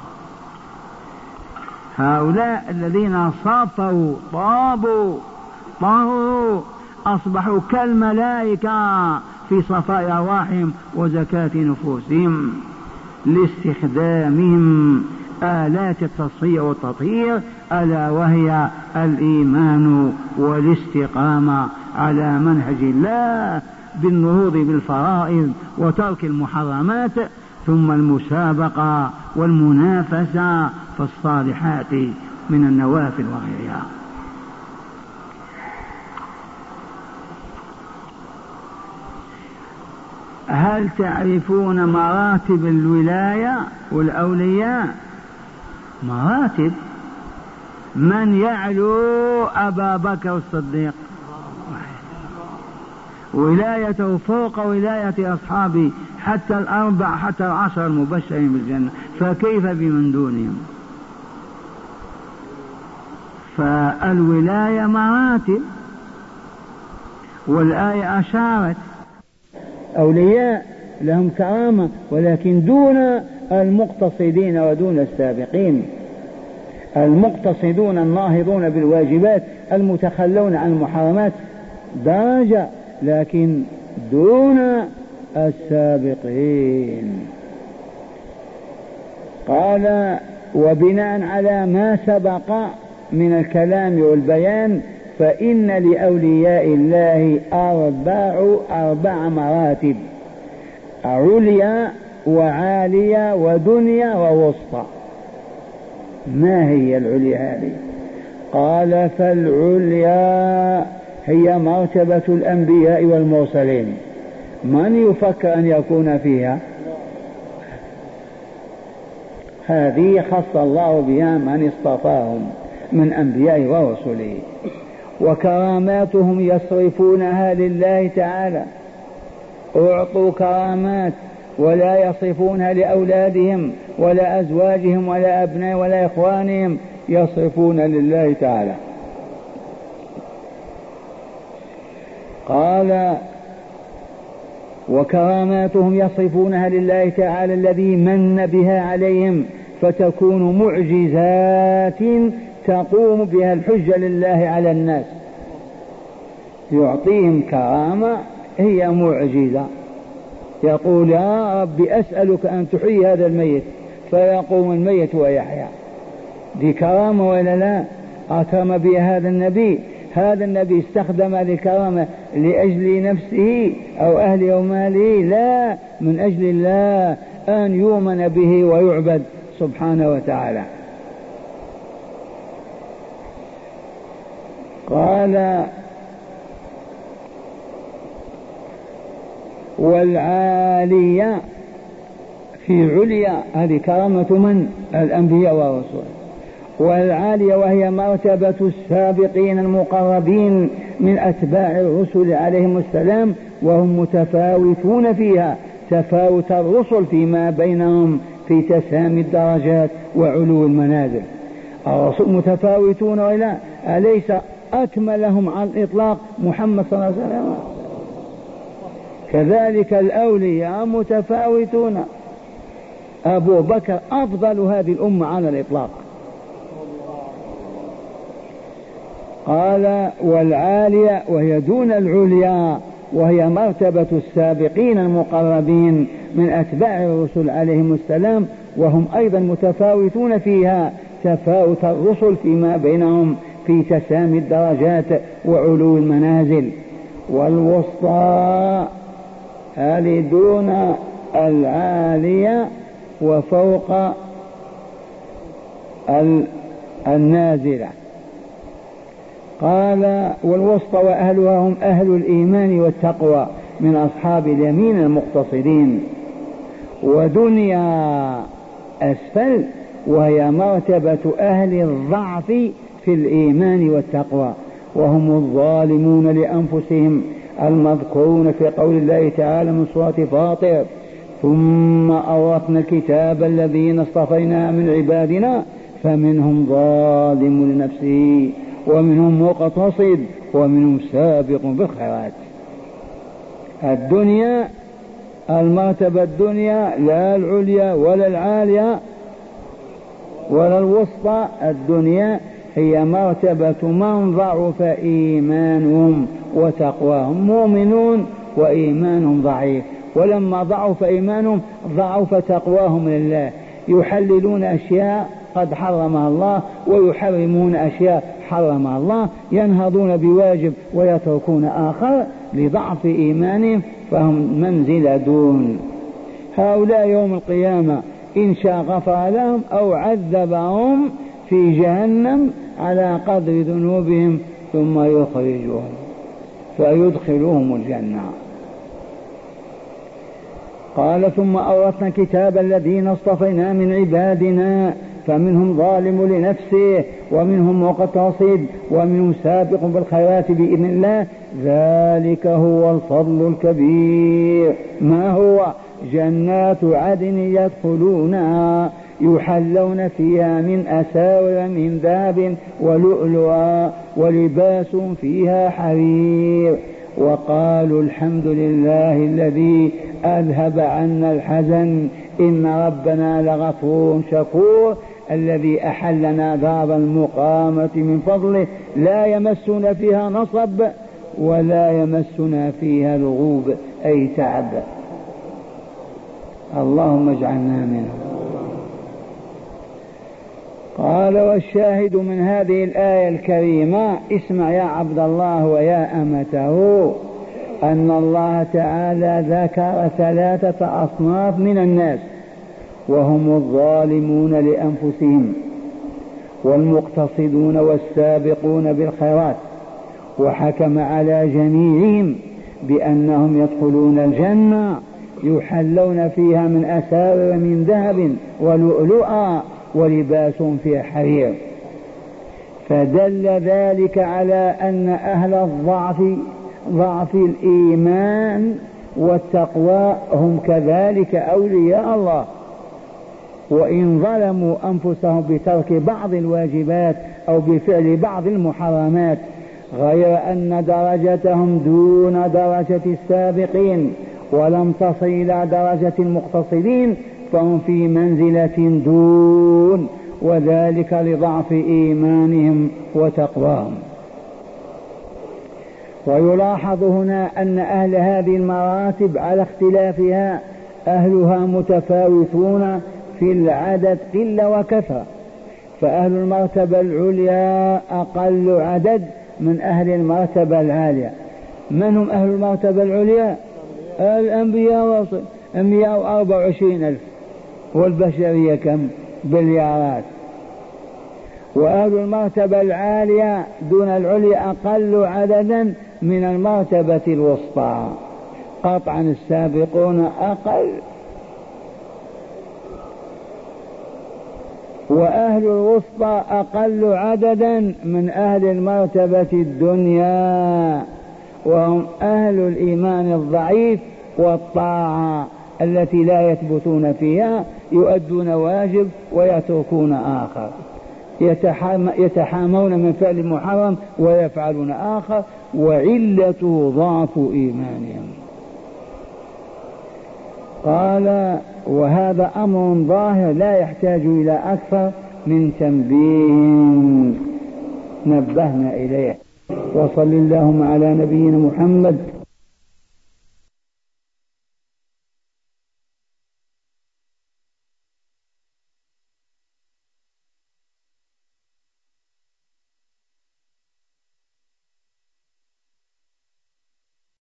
هؤلاء الذين صافوا طابوا طهروا أصبحوا كالملائكة في صفاء أرواحهم وزكاة نفوسهم لاستخدامهم آلات التصفية والتطهير، ألا وهي الإيمان والاستقامة على منهج الله بالنهوض بالفرائض وترك المحرمات، ثم المسابقة والمنافسة في الصالحات من النوافل وغيرها. هل تعرفون مراتب الولاية والأولياء؟ مراتب. من يعلو أبا بكر الصديق ولايته فوق ولاية أصحابه حتى الأربع حتى العشر المبشرين بالجنة، فكيف بمن دونهم؟ فالولاية مراتب، والآية أشارت أولياء لهم كرامة ولكن دون المقتصدين ودون السابقين. المقتصدون الناهضون بالواجبات المتخلون عن المحرمات درجة، لكن دون السابقين. قال وبناء على ما سبق من الكلام والبيان فإن لأولياء الله أربع مراتب: عليا وعالية ودنيا ووسطى. ما هي العليا هذه؟ قال فالعليا هي مرتبة الأنبياء والمرسلين. من يفكر أن يكون فيها؟ هذه خص الله بها من اصطفاهم من أنبياء ورسله. وكراماتهم يصرفونها لله تعالى، أعطوا كرامات ولا يصرفونها لأولادهم ولا أزواجهم ولا أبنائهم ولا إخوانهم، يصرفون لله تعالى. قال وكراماتهم يصرفونها لله تعالى الذي من بها عليهم، فتكون معجزات تقوم بها الحجة لله على الناس. يعطيهم كرامة هي معجزة، يقول يا رب أسألك أن تحيي هذا الميت، فيقوم الميت ويحيا. دي كرامة ولا لا؟ أكرم بها هذا النبي. هذا النبي استخدم الكرامة لأجل نفسه أو أهله أو ماله؟ لا، من أجل الله، أن يؤمن به ويعبد سبحانه وتعالى. قال والعالية في عليا، هذه كرامة من؟ الأنبياء والرسل. والعالية وهي مرتبة السابقين المقربين من أتباع الرسل عليهم السلام، وهم متفاوتون فيها تفاوت الرسل فيما بينهم في تسامي الدرجات وعلو المنازل. الرسل متفاوتون ولا أليس أكملهم على الإطلاق محمد صلى الله عليه وسلم؟ كذلك الأولياء متفاوتون. أبو بكر أفضل هذه الأمة على الإطلاق. قال والعالية وهي دون العليا، وهي مرتبة السابقين المقربين من أتباع الرسل عليهم السلام، وهم أيضا متفاوتون فيها تفاوت الرسل فيما بينهم في تسامي الدرجات وعلو المنازل. والوسطى هذه دون العالية وفوق النازلة. قال والوسطى وأهلها هم أهل الإيمان والتقوى من أصحاب اليمين المقتصدين. ودنيا أسفل وهي مرتبة أهل الضعف في الإيمان والتقوى، وهم الظالمون لأنفسهم المذكورون في قول الله تعالى من سورة فاطر: ثم أورثنا الكتاب الذين اصطفينا من عبادنا فمنهم ظالم لنفسه ومنهم مقتصد ومنهم سابق بالخيرات. الدنيا المرتبة الدنيا لا العليا ولا العالية ولا الوسطى. الدنيا هي مرتبة من ضعف إيمانهم وتقواهم، مؤمنون وإيمانهم ضعيف، ولما ضعف إيمانهم ضعف تقواهم لله، يحللون أشياء قد حرمها الله ويحرمون أشياء حرمها الله، ينهضون بواجب ويتركون آخر لضعف إيمانهم، فهم منزل دون. هؤلاء يوم القيامة إن شاء غفر لهم أو عذبهم في جهنم على قدر ذنوبهم ثم يخرجهم فيدخلهم الجنة. قال ثم أورثنا كتاب الذين اصطفينا من عبادنا فمنهم ظالم لنفسه ومنهم مقتصد ومنهم سابق بالخيرات بإذن الله، ذلك هو الفضل الكبير. ما هو؟ جنات عدن يدخلونها يحلون فيها من أساور من ذهب ولؤلؤا ولباس فيها حرير، وقالوا الحمد لله الذي أذهب عنا الحزن إن ربنا لغفور شكور الذي أحلنا دار المقامة من فضله لا يمسنا فيها نصب ولا يمسنا فيها لغوب أي تعب. اللهم اجعلنا منه. قال والشاهد من هذه الآية الكريمة اسمع يا عبد الله ويا أمته أن الله تعالى ذكر 3 أصناف من الناس، وهم الظالمون لأنفسهم والمقتصدون والسابقون بالخيرات، وحكم على جميعهم بأنهم يدخلون الجنة يحلون فيها من أساور من ذهب ولؤلؤا ولباسهم فيها حرير. فدل ذلك على أن أهل ضعف الإيمان والتقوى هم كذلك أولياء الله، وإن ظلموا أنفسهم بترك بعض الواجبات أو بفعل بعض المحرمات، غير أن درجتهم دون درجة السابقين ولم تصل إلى درجة المقتصدين، فهم في منزلة دون، وذلك لضعف إيمانهم وتقواهم. ويلاحظ هنا أن أهل هذه المراتب على اختلافها أهلها متفاوتون في العدد قلة وكثرة، فأهل المرتبة العليا أقل عدد من أهل المرتبة العالية. من هم أهل المرتبة العليا؟ الأنبياء 124,000 والبشرية كم؟ بليارات. وأهل المرتبة العالية دون العليا أقل عددا من المرتبة الوسطى، قطعا السابقون أقل. وأهل الوسطى أقل عددا من أهل المرتبة الدنيا، وهم أهل الإيمان الضعيف والطاعة التي لا يثبتون فيها، يؤدون واجب ويتركون آخر، يتحامون من فعل محرم ويفعلون آخر، وعلته ضعف إيمانهم. قال وهذا أمر ظاهر لا يحتاج إلى أكثر من تنبيه نبهنا إليه. وصل اللهم على نبينا محمد